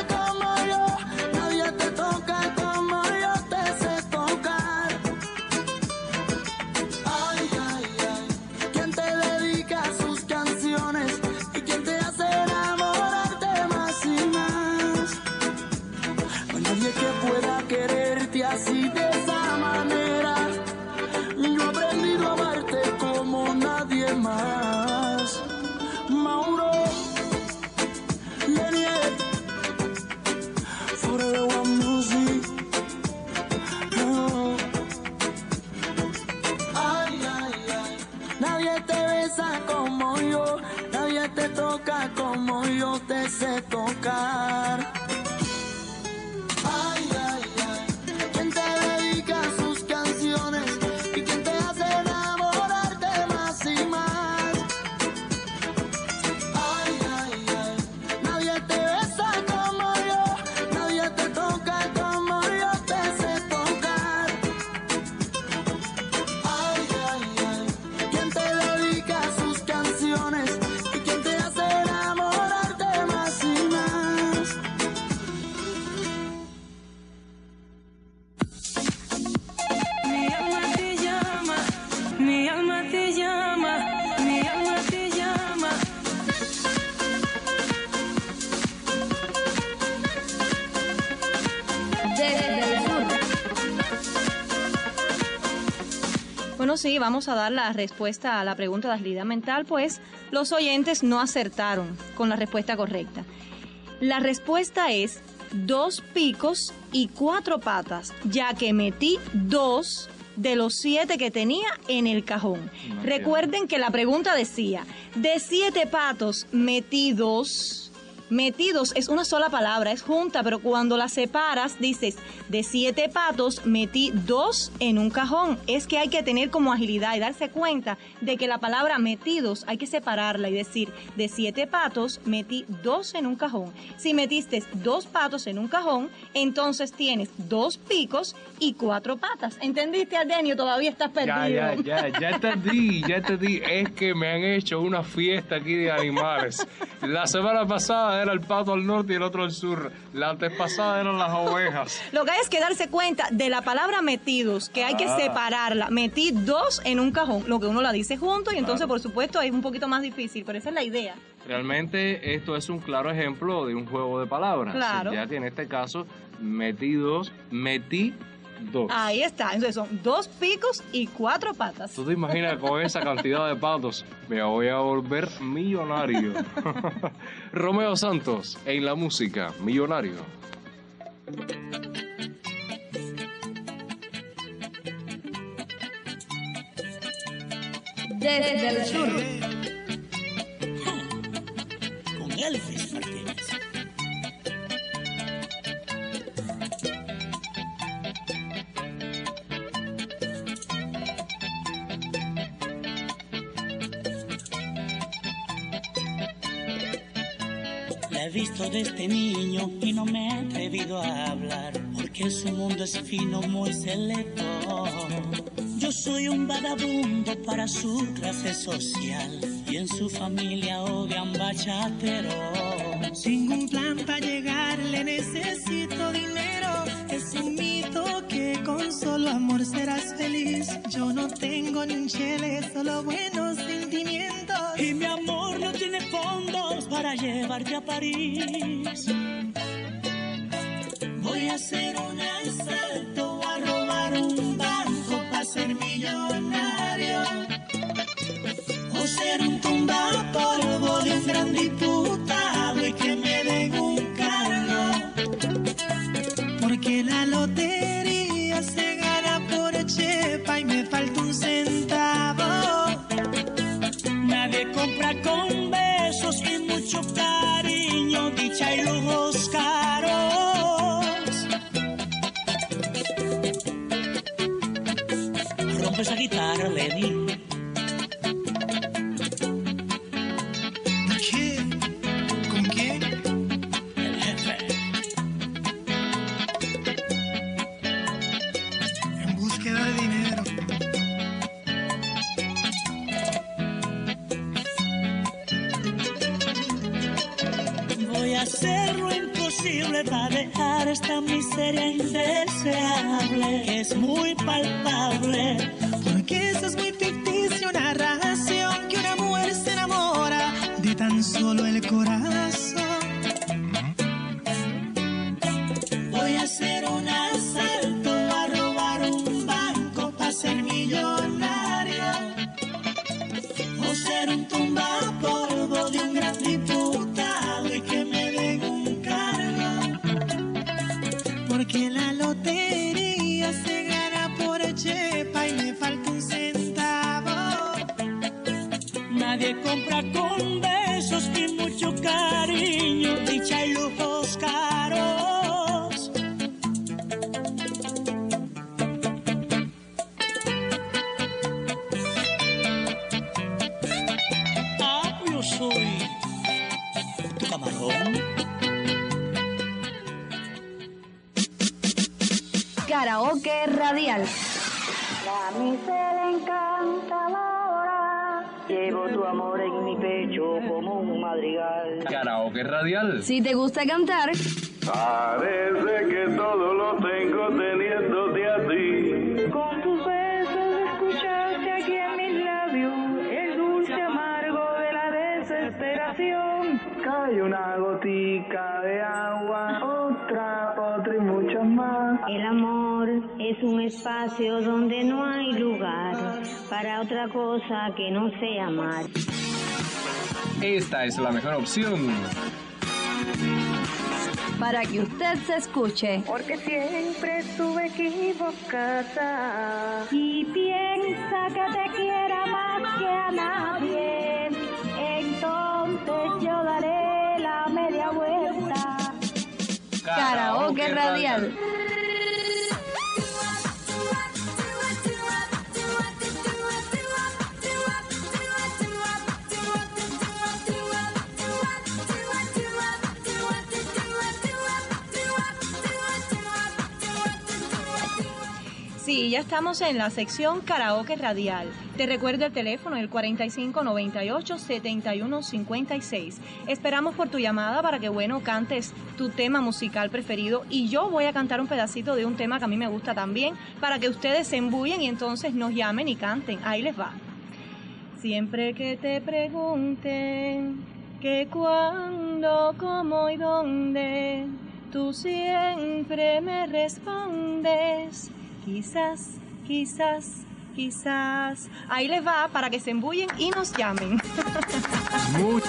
Desde el sur. Bueno, sí, vamos a dar la respuesta a la pregunta de agilidad mental, pues los oyentes no acertaron con la respuesta correcta. La respuesta es dos picos y cuatro patas, ya que metí dos de los siete que tenía en el cajón. No, Recuerden que la pregunta decía, de siete patos metí dos. Metidos es una sola palabra, es junta, pero cuando la separas dices, de siete patos metí dos en un cajón. Es que hay que tener como agilidad y darse cuenta de que la palabra metidos hay que separarla y decir, de siete patos metí dos en un cajón. Si metiste dos patos en un cajón, entonces tienes dos picos y cuatro patas. ¿Entendiste, Ardenio? Todavía estás perdido. Ya, ya, ya, ya entendí, ya entendí. Es que me han hecho una fiesta aquí de animales. La semana pasada era el pato al norte y el otro al sur. La antes pasada eran las ovejas. Lo que hay es que darse cuenta de la palabra metidos, que hay Ah. que separarla. Metí dos en un cajón, lo que uno la dice junto y entonces, Claro. por supuesto, es un poquito más difícil, pero esa es la idea. Realmente esto es un claro ejemplo de un juego de palabras. Claro. Ya que en este caso metí dos, metí dos. Ahí está, entonces son dos picos y cuatro patas. ¿Tú te imaginas con esa cantidad de patos? Me voy a volver millonario. Romeo Santos en la música, Millonario. Desde el sur. Con Elvis Martínez. La he visto desde niño y no me he atrevido a hablar, porque su mundo es fino, muy selecto. Yo soy un vagabundo para su clase social y en su familia odian bachatero. Sin un plan para llegarle necesito dinero. Es un mito que con solo amor serás feliz. Yo no tengo ni un chele, solo buenos sentimientos. Y mi amor no tiene fondos para llevarte a París. Voy a hacer un asalto, a robar un banco para ser millonario. O ser un tumbapolvo de un gran diputado y que me den un cargo. Porque la lotería se gana por chepa y me falta un centavo. Nadie compra con besos y mucho cariño, dicha y lujos caros. Rompe esa guitarra, Lenny. ¿Quién? ¿Con quién? El jefe. En búsqueda de dinero. Voy a hacer lo imposible para dejar esta miseria indeseable, que es muy palpable. Porque eso es muy ficticio, narración que una mujer se enamora de tan solo el corazón. Voy a hacer un asalto, a robar un banco para ser millonario. O ser un tumbapolvo de un gran diputado y que me den un cargo. Porque la lotería se gana por chepa y me falta un centavo. Nadie compra con besos y mucho cariño, dicha y lujos caros. Ah, yo soy tu camarón. Karaoke radial. Damisela encantadora, llevo tu amor en mi pecho como un madrigal. Karaoke radial. Si te gusta cantar, Parece que todo lo tengo teniéndote a ti. con tus besos escuchaste aquí en mis labios el dulce amargo de la desesperación. Cae una gotica de agua, otra, otra y muchas más. El amor es un espacio donde no hay lugar para otra cosa que no sea amar. Esta es la mejor opción para que usted se escuche. Porque siempre estuve equivocada y piensa que te quiera más que a nadie, entonces yo daré la media vuelta. Karaoke Radial. Sí, ya estamos en la sección Karaoke Radial. Te recuerdo el teléfono, el cuarenta y cinco noventa y ocho setenta y uno cincuenta y seis. Esperamos por tu llamada para que, bueno, cantes tu tema musical preferido y yo voy a cantar un pedacito de un tema que a mí me gusta también para que ustedes se embullen y entonces nos llamen y canten. Ahí les va. Siempre que te pregunten que cuándo, cómo y dónde, tú siempre me respondes. Quizás, quizás, quizás. Ahí les va para que se embullen y nos llamen. Muy...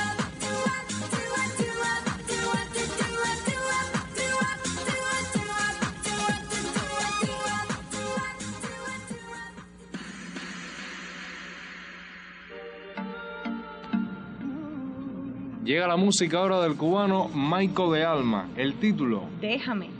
Llega la música ahora del cubano Maico de Alma. El título: Déjame.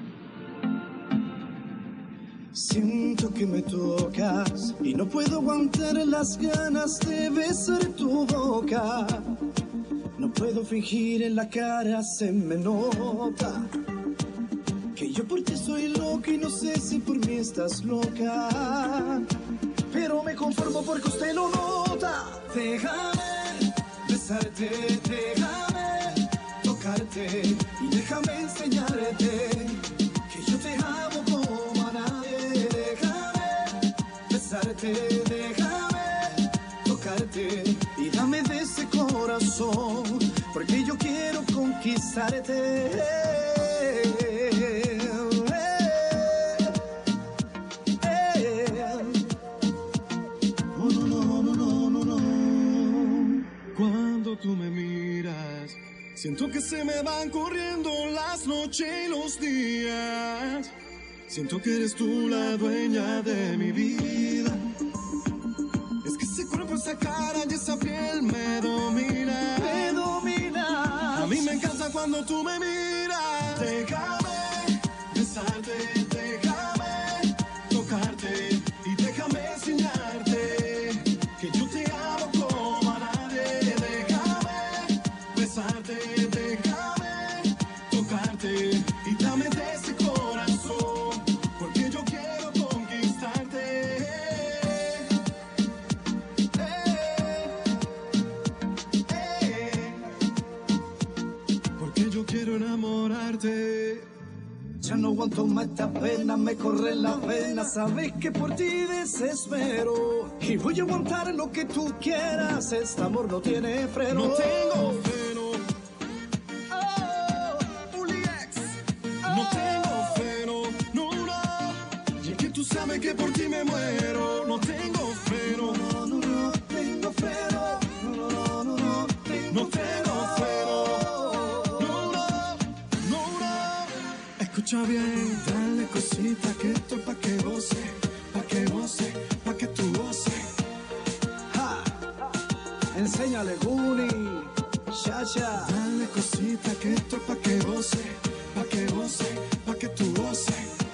Siento que me tocas y no puedo aguantar las ganas de besar tu boca. No puedo fingir, en la cara se me nota que yo por ti soy loca y no sé si por mí estás loca. Pero me conformo porque usted lo nota. Déjame besarte, déjame tocarte y déjame enseñarte que yo te amo como a nadie. Déjame tocarte y dame de ese corazón, porque yo quiero conquistarte. Oh, no, no, no, no, no, no. Cuando tú me miras, siento que se me van corriendo las noches y los días. Siento que eres tú la dueña de mi vida. Es que ese cuerpo, esa cara y esa piel me domina. Me domina. A mí me encanta cuando tú me miras. Déjame besarte, déjame tocarte y déjame enseñarte que yo te amo como a nadie. Déjame besarte, déjame tocarte y dame de ese corazón, porque yo quiero conquistarte. Porque yo quiero enamorarte. Ya no aguanto más esta pena, me corre la vena. Sabes que por ti desespero y voy a aguantar lo que tú quieras. Este amor no tiene freno. No tengo freno. Oh, Uliex. Oh. No tengo freno, no, no. Y es que tú sabes que por ti me muero. No tengo freno. No, no, no, tengo freno. No, no, no, no, no, tengo no tengo freno. No, no, no, no. Escucha bien, dale cosita que esto es pa' que goce, pa' que goce, pa' que tú goce. Ja. Enséñale, Guni, Chacha. Dale cosita que esto es pa' que goce, pa' que goce, pa' que tú goce.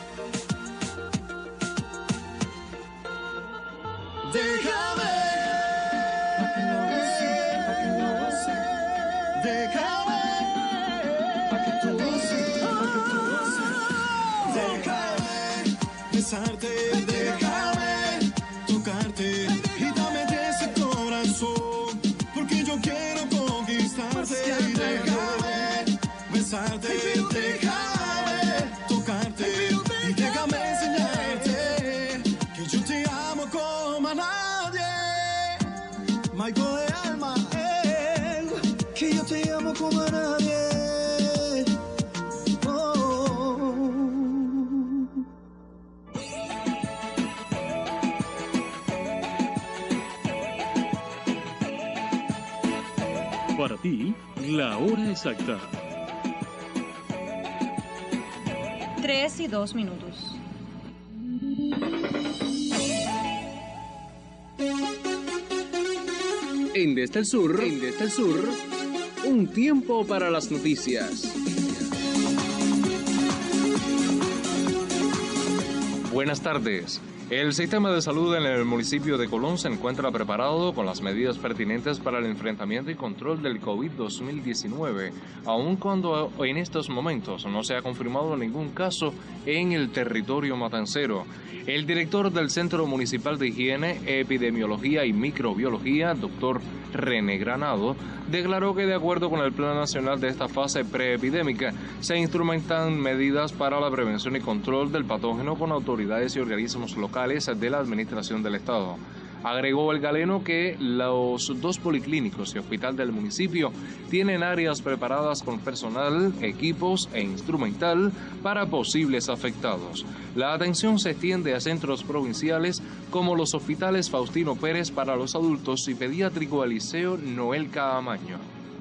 Déjame, pa' que lo goce, pa' que lo goce. Déjame, pa' que tú goces, pa' que tú goces. Déjame besarte, déjame tocarte y dame de ese corazón, porque yo quiero conquistarte. Y déjame besarte, déjame tocarte y déjame enseñarte que yo te amo como a nadie. Maico de Alma, eh, que yo te amo como a nadie. Oh. Para ti, la hora exacta. Tres y dos minutos. En Desde el Sur, en Desde el Sur, un tiempo para las noticias. Buenas tardes. El sistema de salud en el municipio de Colón se encuentra preparado con las medidas pertinentes para el enfrentamiento y control del COVID dos mil diecinueve, aun cuando en estos momentos no se ha confirmado ningún caso en el territorio matancero. El director del Centro Municipal de Higiene, Epidemiología y Microbiología, doctor René Granado, declaró que de acuerdo con el Plan Nacional de esta fase preepidémica, se instrumentan medidas para la prevención y control del patógeno con autoridades y organismos locales de la Administración del Estado. Agregó el galeno que los dos policlínicos y hospital del municipio tienen áreas preparadas con personal, equipos e instrumental para posibles afectados. La atención se extiende a centros provinciales como los hospitales Faustino Pérez para los adultos y pediátrico Eliseo Noel Caamaño.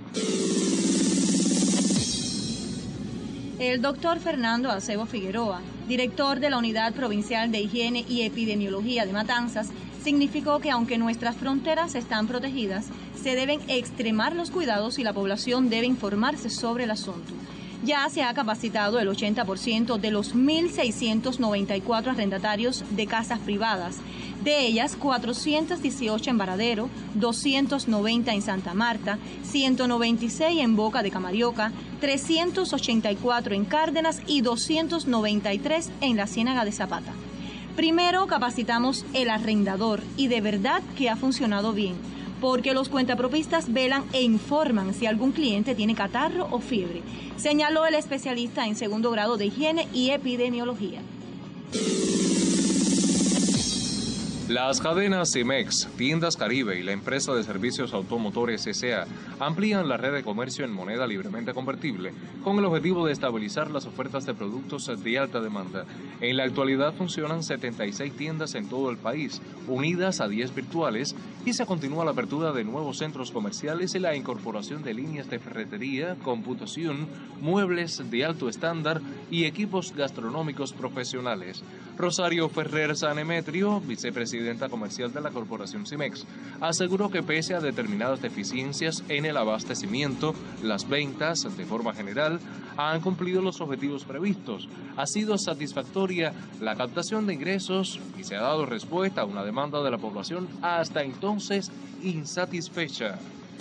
El doctor Fernando Acebo Figueroa, director de la Unidad Provincial de Higiene y Epidemiología de Matanzas, significó que aunque nuestras fronteras están protegidas, se deben extremar los cuidados y la población debe informarse sobre el asunto. Ya se ha capacitado el ochenta por ciento de los mil seiscientos noventa y cuatro arrendatarios de casas privadas, de ellas cuatrocientos dieciocho en Varadero, doscientos noventa en Santa Marta, ciento noventa y seis en Boca de Camarioca, trescientos ochenta y cuatro en Cárdenas y doscientos noventa y tres en la Ciénaga de Zapata. Primero capacitamos el arrendador y de verdad que ha funcionado bien, porque los cuentapropistas velan e informan si algún cliente tiene catarro o fiebre, señaló el especialista en segundo grado de higiene y epidemiología. Las cadenas Cimex, Tiendas Caribe y la empresa de servicios automotores S A amplían la red de comercio en moneda libremente convertible con el objetivo de estabilizar las ofertas de productos de alta demanda. En la actualidad funcionan setenta y seis tiendas en todo el país, unidas a diez virtuales, y se continúa la apertura de nuevos centros comerciales y la incorporación de líneas de ferretería, computación, muebles de alto estándar y equipos gastronómicos profesionales. Rosario Ferrer Sanemetrio, vicepresidenta comercial de la corporación Cimex, aseguró que pese a determinadas deficiencias en el abastecimiento, las ventas, de forma general, han cumplido los objetivos previstos. Ha sido satisfactoria la captación de ingresos y se ha dado respuesta a una demanda de la población hasta entonces insatisfecha.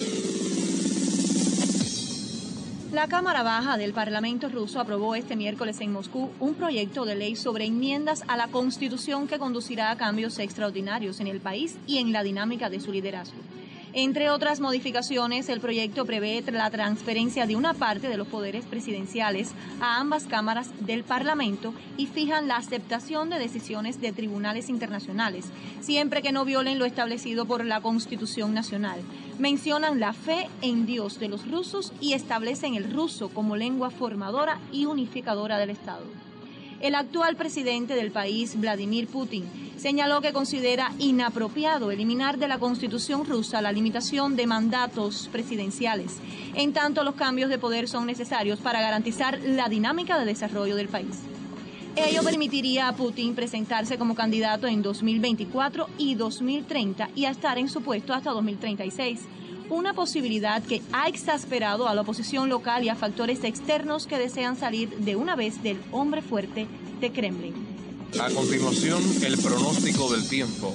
La Cámara Baja del Parlamento ruso aprobó este miércoles en Moscú un proyecto de ley sobre enmiendas a la Constitución que conducirá a cambios extraordinarios en el país y en la dinámica de su liderazgo. Entre otras modificaciones, el proyecto prevé la transferencia de una parte de los poderes presidenciales a ambas cámaras del Parlamento y fijan la aceptación de decisiones de tribunales internacionales, siempre que no violen lo establecido por la Constitución Nacional. Mencionan la fe en Dios de los rusos y establecen el ruso como lengua formadora y unificadora del Estado. El actual presidente del país, Vladimir Putin, señaló que considera inapropiado eliminar de la Constitución rusa la limitación de mandatos presidenciales, en tanto los cambios de poder son necesarios para garantizar la dinámica de desarrollo del país. Ello permitiría a Putin presentarse como candidato en dos mil veinticuatro y dos mil treinta y a estar en su puesto hasta dos mil treinta y seis, una posibilidad que ha exasperado a la oposición local y a factores externos que desean salir de una vez del hombre fuerte de Kremlin. A continuación, el pronóstico del tiempo.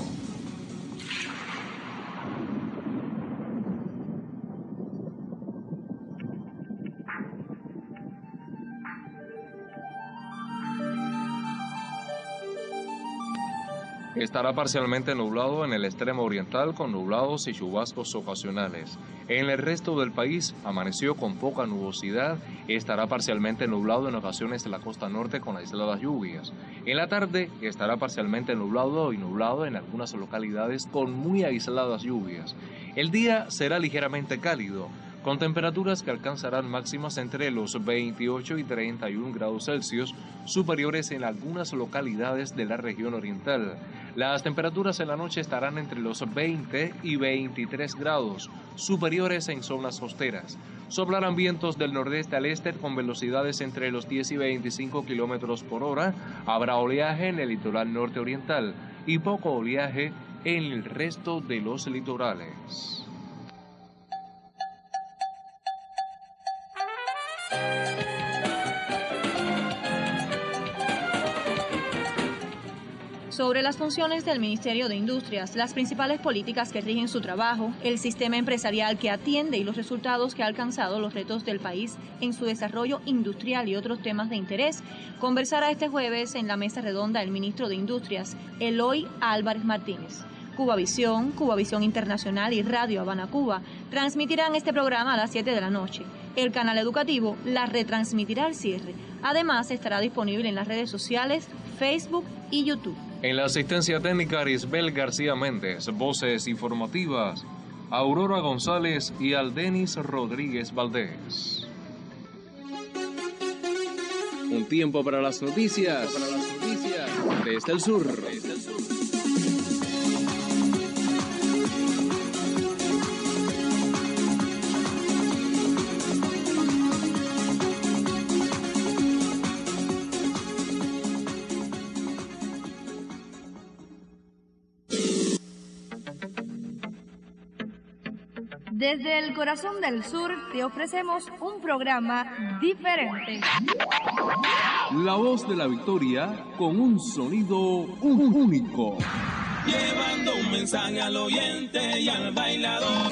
Estará parcialmente nublado en el extremo oriental con nublados y chubascos ocasionales. En el resto del país amaneció con poca nubosidad. Estará parcialmente nublado en ocasiones en la costa norte con aisladas lluvias. En la tarde estará parcialmente nublado y nublado en algunas localidades con muy aisladas lluvias. El día será ligeramente cálido, con temperaturas que alcanzarán máximas entre los veintiocho y treinta y un grados Celsius, superiores en algunas localidades de la región oriental. Las temperaturas en la noche estarán entre los veinte y veintitrés grados, superiores en zonas costeras. Soplarán vientos del nordeste al este con velocidades entre los diez y veinticinco kilómetros por hora. Habrá oleaje en el litoral norte oriental y poco oleaje en el resto de los litorales. Sobre las funciones del Ministerio de Industrias, las principales políticas que rigen su trabajo, el sistema empresarial que atiende y los resultados que ha alcanzado, los retos del país en su desarrollo industrial y otros temas de interés, conversará este jueves en la mesa redonda el ministro de Industrias, Eloy Álvarez Martínez. Cubavisión, Cubavisión Internacional y Radio Habana Cuba transmitirán este programa a las siete de la noche. El canal educativo la retransmitirá al cierre. Además, estará disponible en las redes sociales, Facebook y YouTube. En la asistencia técnica, Arisbel García Méndez. Voces informativas, Aurora González y Aldenis Rodríguez Valdés. Un tiempo para las noticias, para las noticias desde el sur. Desde el sur. Desde el corazón del sur te ofrecemos un programa diferente. La voz de la victoria con un sonido único. Llevando un mensaje al oyente y al bailador.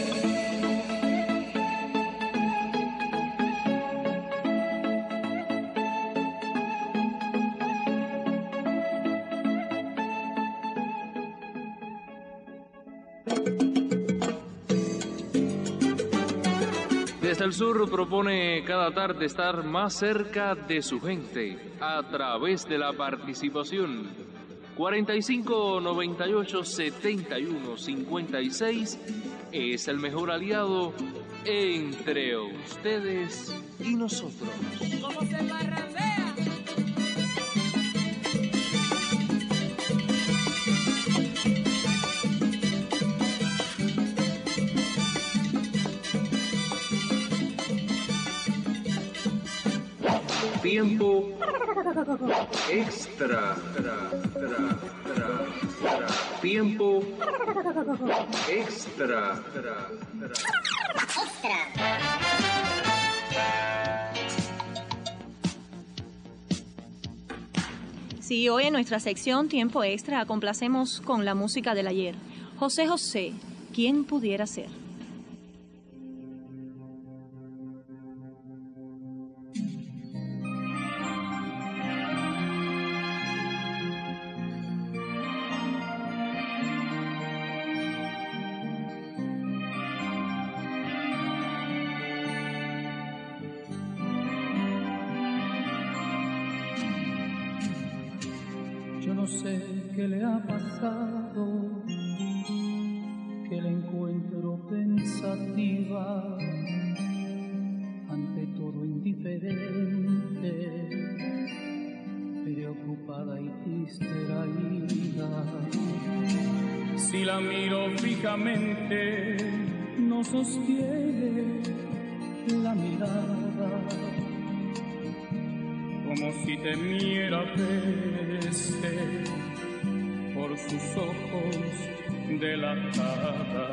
Desde el sur propone cada tarde estar más cerca de su gente a través de la participación. cuarenta y cinco, noventa y ocho, setenta y uno, cincuenta y seis es el mejor aliado entre ustedes y nosotros. ¿Cómo se barrambea? Tiempo extra, tra, tra, tra, tra. Tiempo extra, tra, tra. Extra. Sí, hoy en nuestra sección Tiempo Extra complacemos con la música del ayer. José José, ¿quién pudiera ser? Yo no sé qué le ha pasado, que la encuentro pensativa, ante todo indiferente, preocupada y distraída. Si la miro fijamente, no sostiene la mirada, como si temiera verse por sus ojos delatada.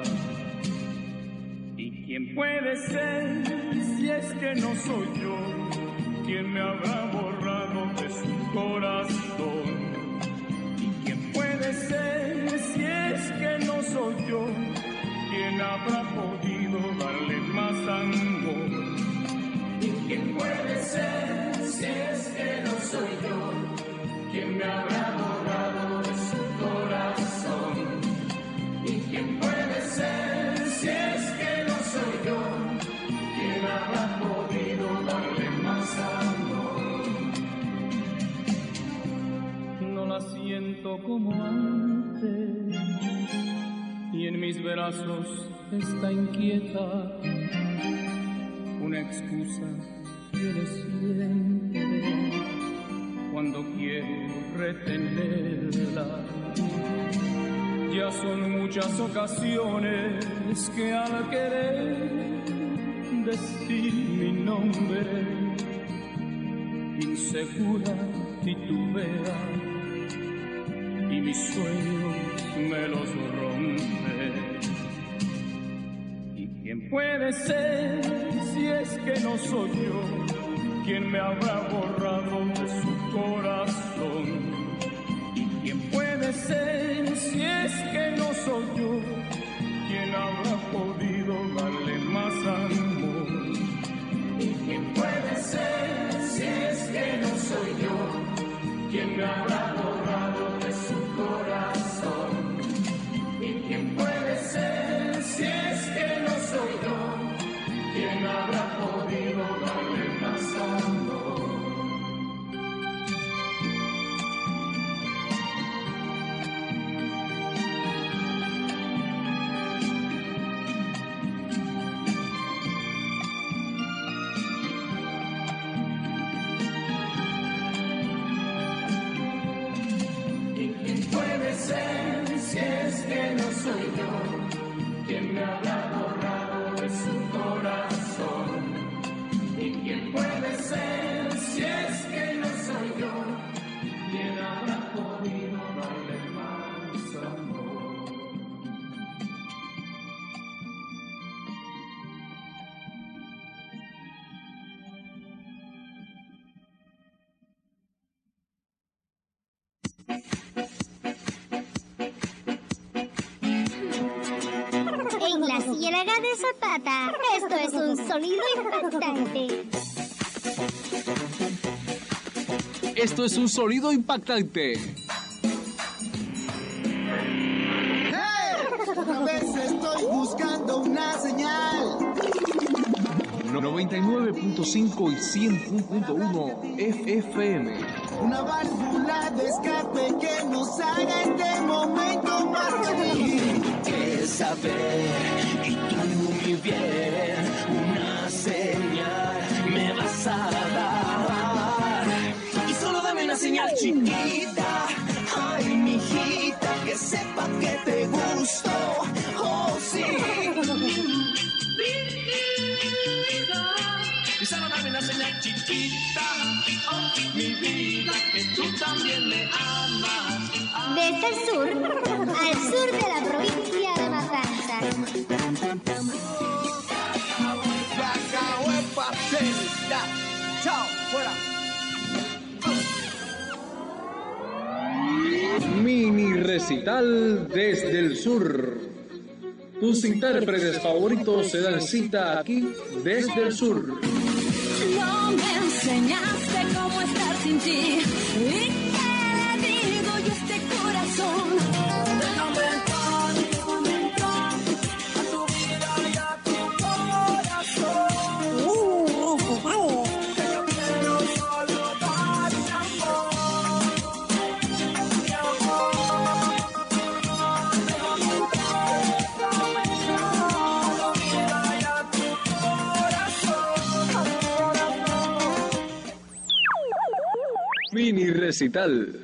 ¿Y quién puede ser si es que no soy yo? ¿Quién me habrá borrado de su corazón? ¿Y quién puede ser si es que no soy yo? ¿Quién habrá podido darle más amor? ¿Y quién puede ser si es que no soy yo? ¿Quién me habrá borrado de su corazón? ¿Y quién puede ser si es que no soy yo? ¿Quién habrá podido darle más amor? No la siento como antes y en mis brazos está inquieta. Una excusa tiene siempre cuando quiero retenerla. Ya son muchas ocasiones que al querer decir mi nombre, insegura titubea y mis sueños me los rompe. ¿Y quién puede ser si es que no soy yo quien me habrá borrado de su corazón? ¿Y quién puede ser si es que no soy yo quien habrá podido darle más amor? ¿Y quién puede ser si es que no soy yo quien me habrá borrado de su corazón? ¿Y quién puede ser si es que no soy yo quien habrá podido darle más amor? Si es que no soy yo quien me habrá borrado de su corazón. ¿Y quién puede ser si es que no soy yo quien habrá podido darle más amor? En la Ciénaga de Zapata, esto es un sonido impactante. Esto es un sonido impactante. ¡Hey! Otra vez estoy buscando una señal. noventa y nueve punto cinco y cien punto uno F M. Una válvula de escape que nos haga este momento más feliz. Quieres saber, y tú mi bien, una señal me vas a dar. Y solo dame una señal chiquita, ay mijita, que sepa que te gusto, oh sí. Y solo dame una señal chiquita, oh mi vida, que tú también me amas. Desde el sur, al sur de la provincia de Matanza. Se acabó el pastel. Ya. Chao, fuera. Mini recital desde el sur. Tus intérpretes favoritos se dan cita aquí desde el sur. No me enseñaste cómo estar sin ti. ¿Y qué le digo yo a este corazón? Déjame entrar, déjame entrar a tu vida y a tu corazón. Uh, que yo quiero solo darte amor. Mi amor. Déjame entrar, déjame entrar a tu vida y a tu corazón. Mini recital.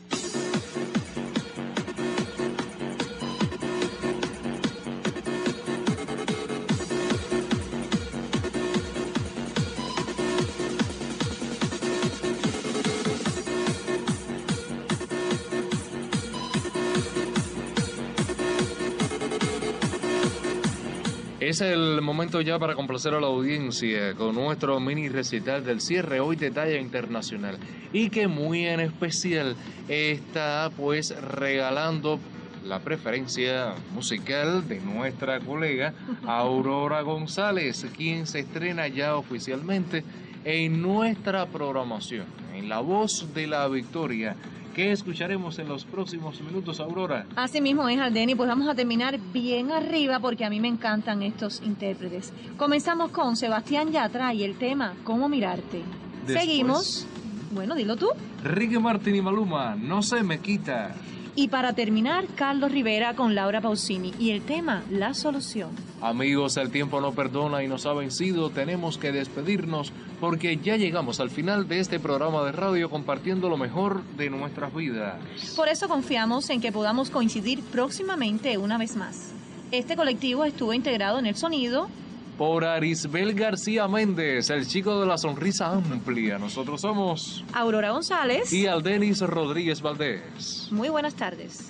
Es el momento ya para complacer a la audiencia con nuestro mini recital del cierre hoy de talla internacional y que muy en especial está pues regalando la preferencia musical de nuestra colega Aurora González, quien se estrena ya oficialmente en nuestra programación, en La Voz de la Victoria. ¿Qué escucharemos en los próximos minutos, Aurora? Así mismo es, Aldeni, pues vamos a terminar bien arriba porque a mí me encantan estos intérpretes. Comenzamos con Sebastián Yatra y el tema ¿Cómo mirarte? Después, seguimos, bueno, dilo tú. Ricky Martin y Maluma, No se me quita. Y para terminar, Carlos Rivera con Laura Pausini y el tema La Solución. Amigos, el tiempo no perdona y nos ha vencido. Tenemos que despedirnos porque ya llegamos al final de este programa de radio compartiendo lo mejor de nuestras vidas. Por eso confiamos en que podamos coincidir próximamente una vez más. Este colectivo estuvo integrado en el sonido por Arisbel García Méndez, el chico de la sonrisa amplia. Nosotros somos Aurora González y Aldenis Rodríguez Valdés. Muy buenas tardes.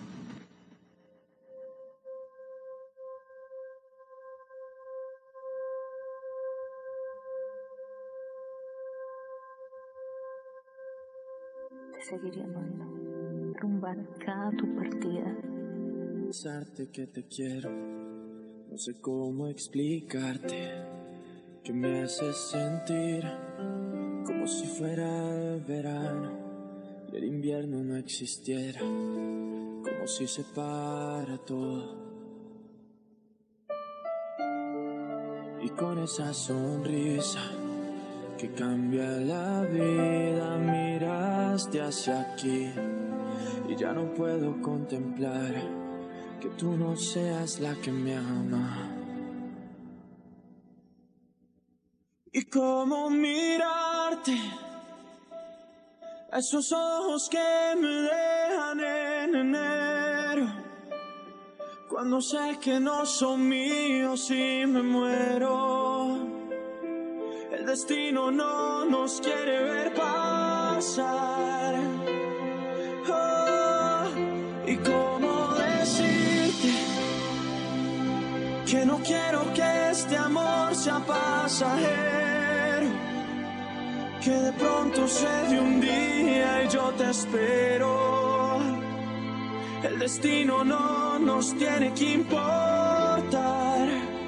Te seguiré amando, rumbar cada tu partida. Pensarte que te quiero, no sé cómo explicarte, que me haces sentir como si fuera verano y el invierno no existiera, como si se para todo. Y con esa sonrisa que cambia la vida, miraste hacia aquí y ya no puedo contemplar que tú no seas la que me ama. Y cómo mirarte, esos ojos que me dejan en enero, cuando sé que no son míos y me muero. El destino no nos quiere ver pasar. Oh, y cómo decirte que no quiero que este amor sea pasajero, que de pronto se dé un día y yo te espero. El destino no nos tiene que importar.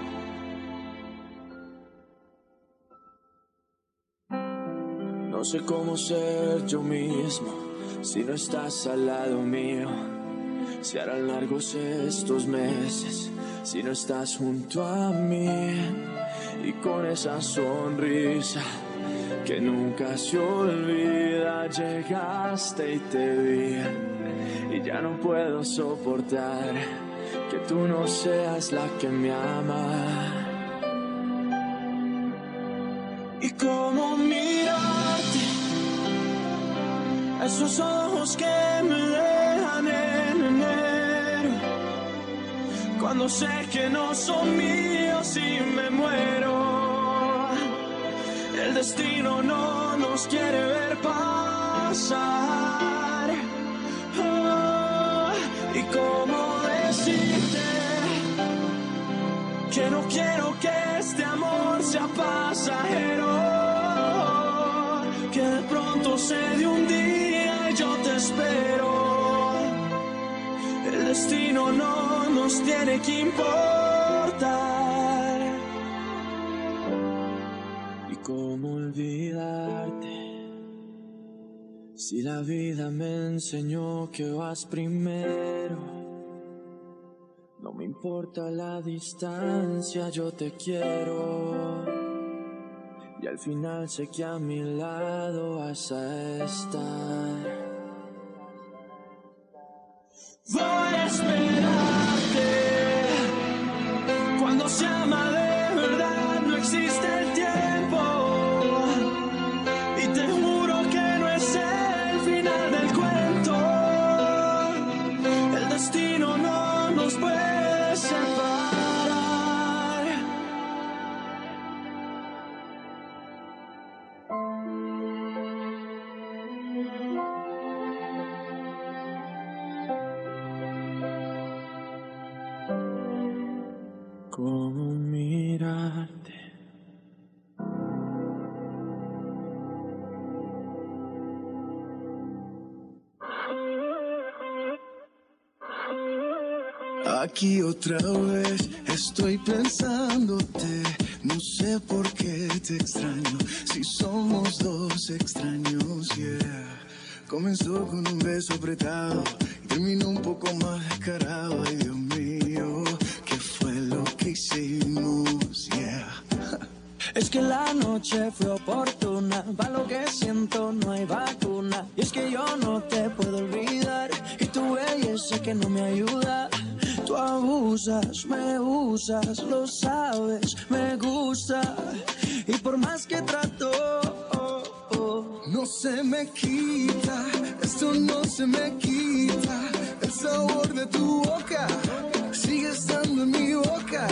No sé cómo ser yo mismo si no estás al lado mío. Se harán largos estos meses si no estás junto a mí. Y con esa sonrisa que nunca se olvida, llegaste y te vi. Y ya no puedo soportar que tú no seas la que me ama. Y cómo mirarte, esos ojos que me dejan en enero, cuando sé que no son míos y me muero. El destino no nos quiere ver pasar. Oh, y cómo decirte que no quiero que este amor sea pasajero, que de pronto se dé un día y yo te espero. El destino no nos tiene que importar. Y cómo olvidarte si la vida me enseñó que vas primero. No me importa la distancia, yo te quiero. Y al final sé que a mi lado vas a estar. Voy a esperarte. Cuando se ama de verdad no existe el tiempo. Y te juro que no es el final del cuento. El destino no nos puede separar. Cómo mirarte. Aquí otra vez estoy pensándote, no sé por qué te extraño, si somos dos extraños, yeah. Comenzó con un beso apretado y terminó un poco más descarado, ay Dios mío, ¿qué fue lo que hicimos, yeah? Es que la noche fue oportuna, para lo que siento no hay vacuna. Y es que yo no te puedo olvidar y tú eres que no me ayuda. Tú abusas, me usas, lo sabes, me gusta. Y por más que trato, oh, oh, no se me quita, esto no se me quita. El sabor de tu boca sigue estando en mi boca.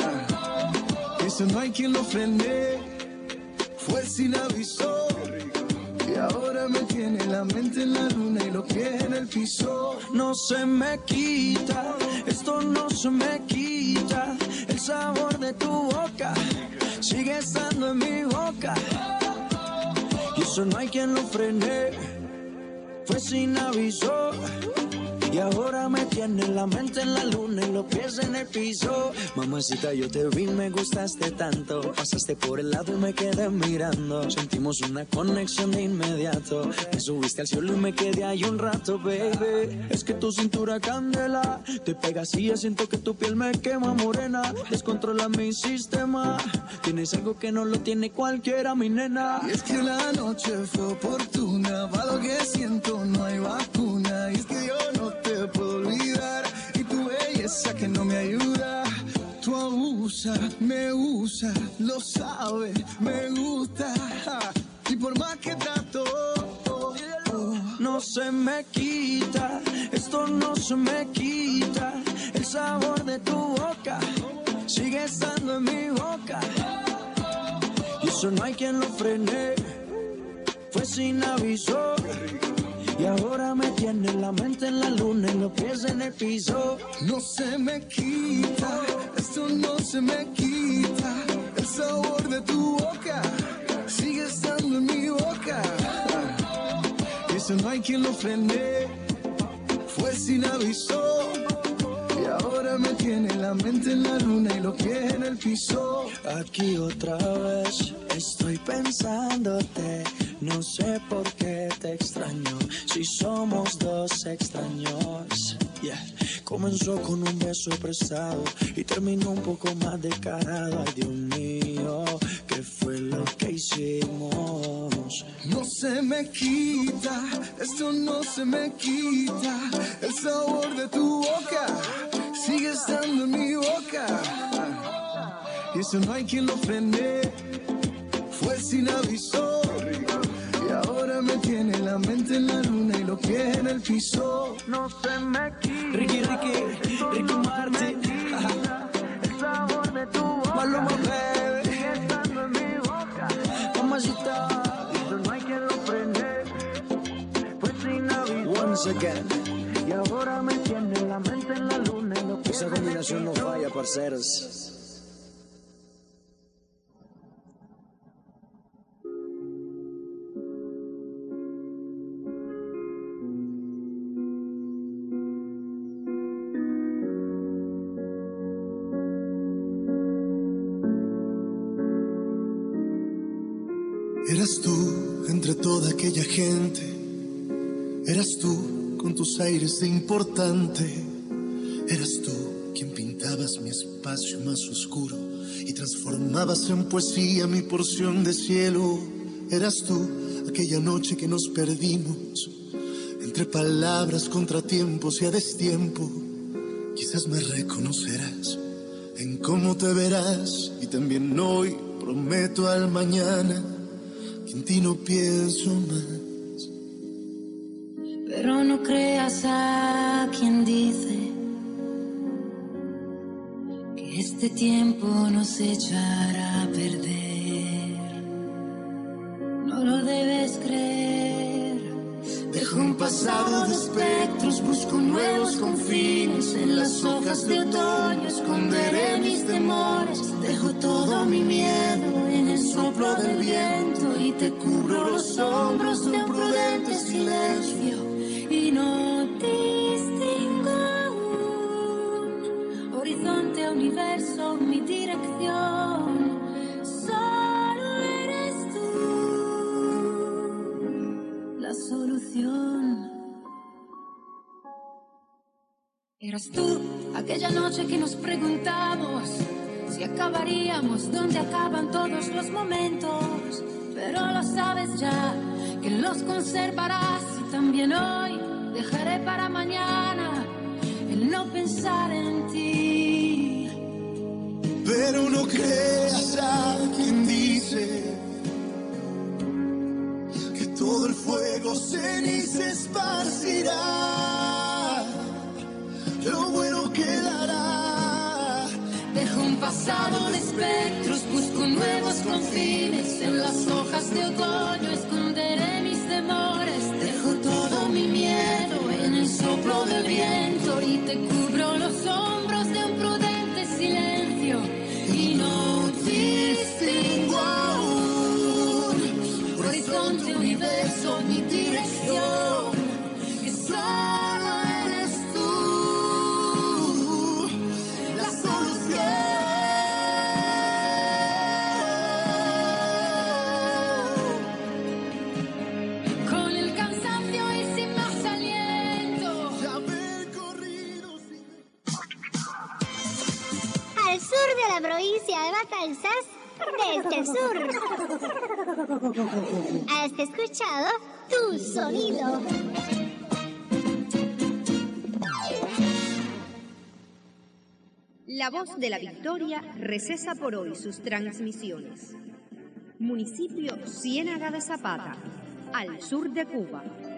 Eso no hay quien lo frene, fue sin aviso. Y ahora me tiene la mente en la luna y los pies en el piso. No se me quita, esto no se me quita. El sabor de tu boca sigue estando en mi boca. Y eso no hay quien lo frene, fue sin aviso. Y ahora me tiene la mente en la luna y los pies en el piso. Mamacita, yo te vi, me gustaste tanto. Pasaste por el lado y me quedé mirando. Sentimos una conexión de inmediato. Me subiste al cielo y me quedé ahí un rato, baby. Es que tu cintura candela, te pegas y yo siento que tu piel me quema morena. Descontrola mi sistema, tienes algo que no lo tiene cualquiera, mi nena. Y es que la noche fue oportuna, para lo que siento no hay vacuna. Y es que yo no te puedo olvidar, y tu belleza que no me ayuda. Tú abusas, me usas, lo sabes, me gusta. Y por más que trato, oh, oh, no se me quita, esto no se me quita. El sabor de tu boca sigue estando en mi boca. Y eso no hay quien lo frene, fue sin aviso. Y ahora me tiene la mente en la luna y los pies en el piso. No se me quita, esto no se me quita. El sabor de tu boca sigue estando en mi boca. Y eso no hay quien lo frene, fue sin aviso. Y ahora me tiene la mente en la luna y los pies en el piso. Aquí otra vez estoy pensándote. No sé por qué te extraño, si somos dos extraños. Yeah. Comenzó con un beso prestado y terminó un poco más descarado. Ay, Dios mío, ¿qué fue lo que hicimos? No se me quita, esto no se me quita. El sabor de tu boca sigue estando en mi boca. Y eso no hay quien lo frene, fue sin aviso. Y ahora me tiene la mente en la luna y los pies en el piso. No se me quita, Ricky, Ricky, Ricky Martin. El sabor de tu boca Maluma, baby, sigue estando en mi boca. Mamacita, eso no hay quien lo frene, fue sin aviso. Once again. Y ahora me tiene la mente en la luna y los pies esa en el combinación no piso. falla, parceros. Eras tú entre toda aquella gente, eras tú con tus aires de importante, eras tú quien pintabas mi espacio más oscuro y transformabas en poesía mi porción de cielo. Eras tú aquella noche que nos perdimos entre palabras, contratiempos y a destiempo. Quizás me reconocerás en cómo te verás y también hoy prometo al mañana que en ti no pienso más. Pero no creas a quien dice que este tiempo nos echará a perder. No lo debes creer. Dejo un pasado de espectros, busco nuevos confines. En las hojas de otoño esconderé mis temores. Dejo todo mi miedo en el soplo del viento y te cubro los hombros de un prudente silencio. Y no distingo aún horizonte, universo, mi dirección. Solo eres tú la solución. Eras tú aquella noche que nos preguntamos si acabaríamos donde acaban todos los momentos. Pero lo sabes ya, que los conservarás y también hoy dejaré para mañana veo pensar en ti. Pero no creas a quien dice que todo el fuego ceniza esparcirá. Lo bueno quedará. Dejo un pasado de espectros, busco nuevos confines. En las hojas de otoño esconderé mis temores. Dejo todo mi miedo en el soplo del viento y te cubro los hombros de un prudente silencio. Y no distingo aún horizonte, universo, ni dirección. Que solo eres tú la solución. Con el cansancio y sin más aliento. Al sur de la provincia de Matanzas, desde el sur. Has escuchado Tu Sonido. La Voz de la Victoria recesa por hoy sus transmisiones. Municipio Ciénaga de Zapata, al sur de Cuba.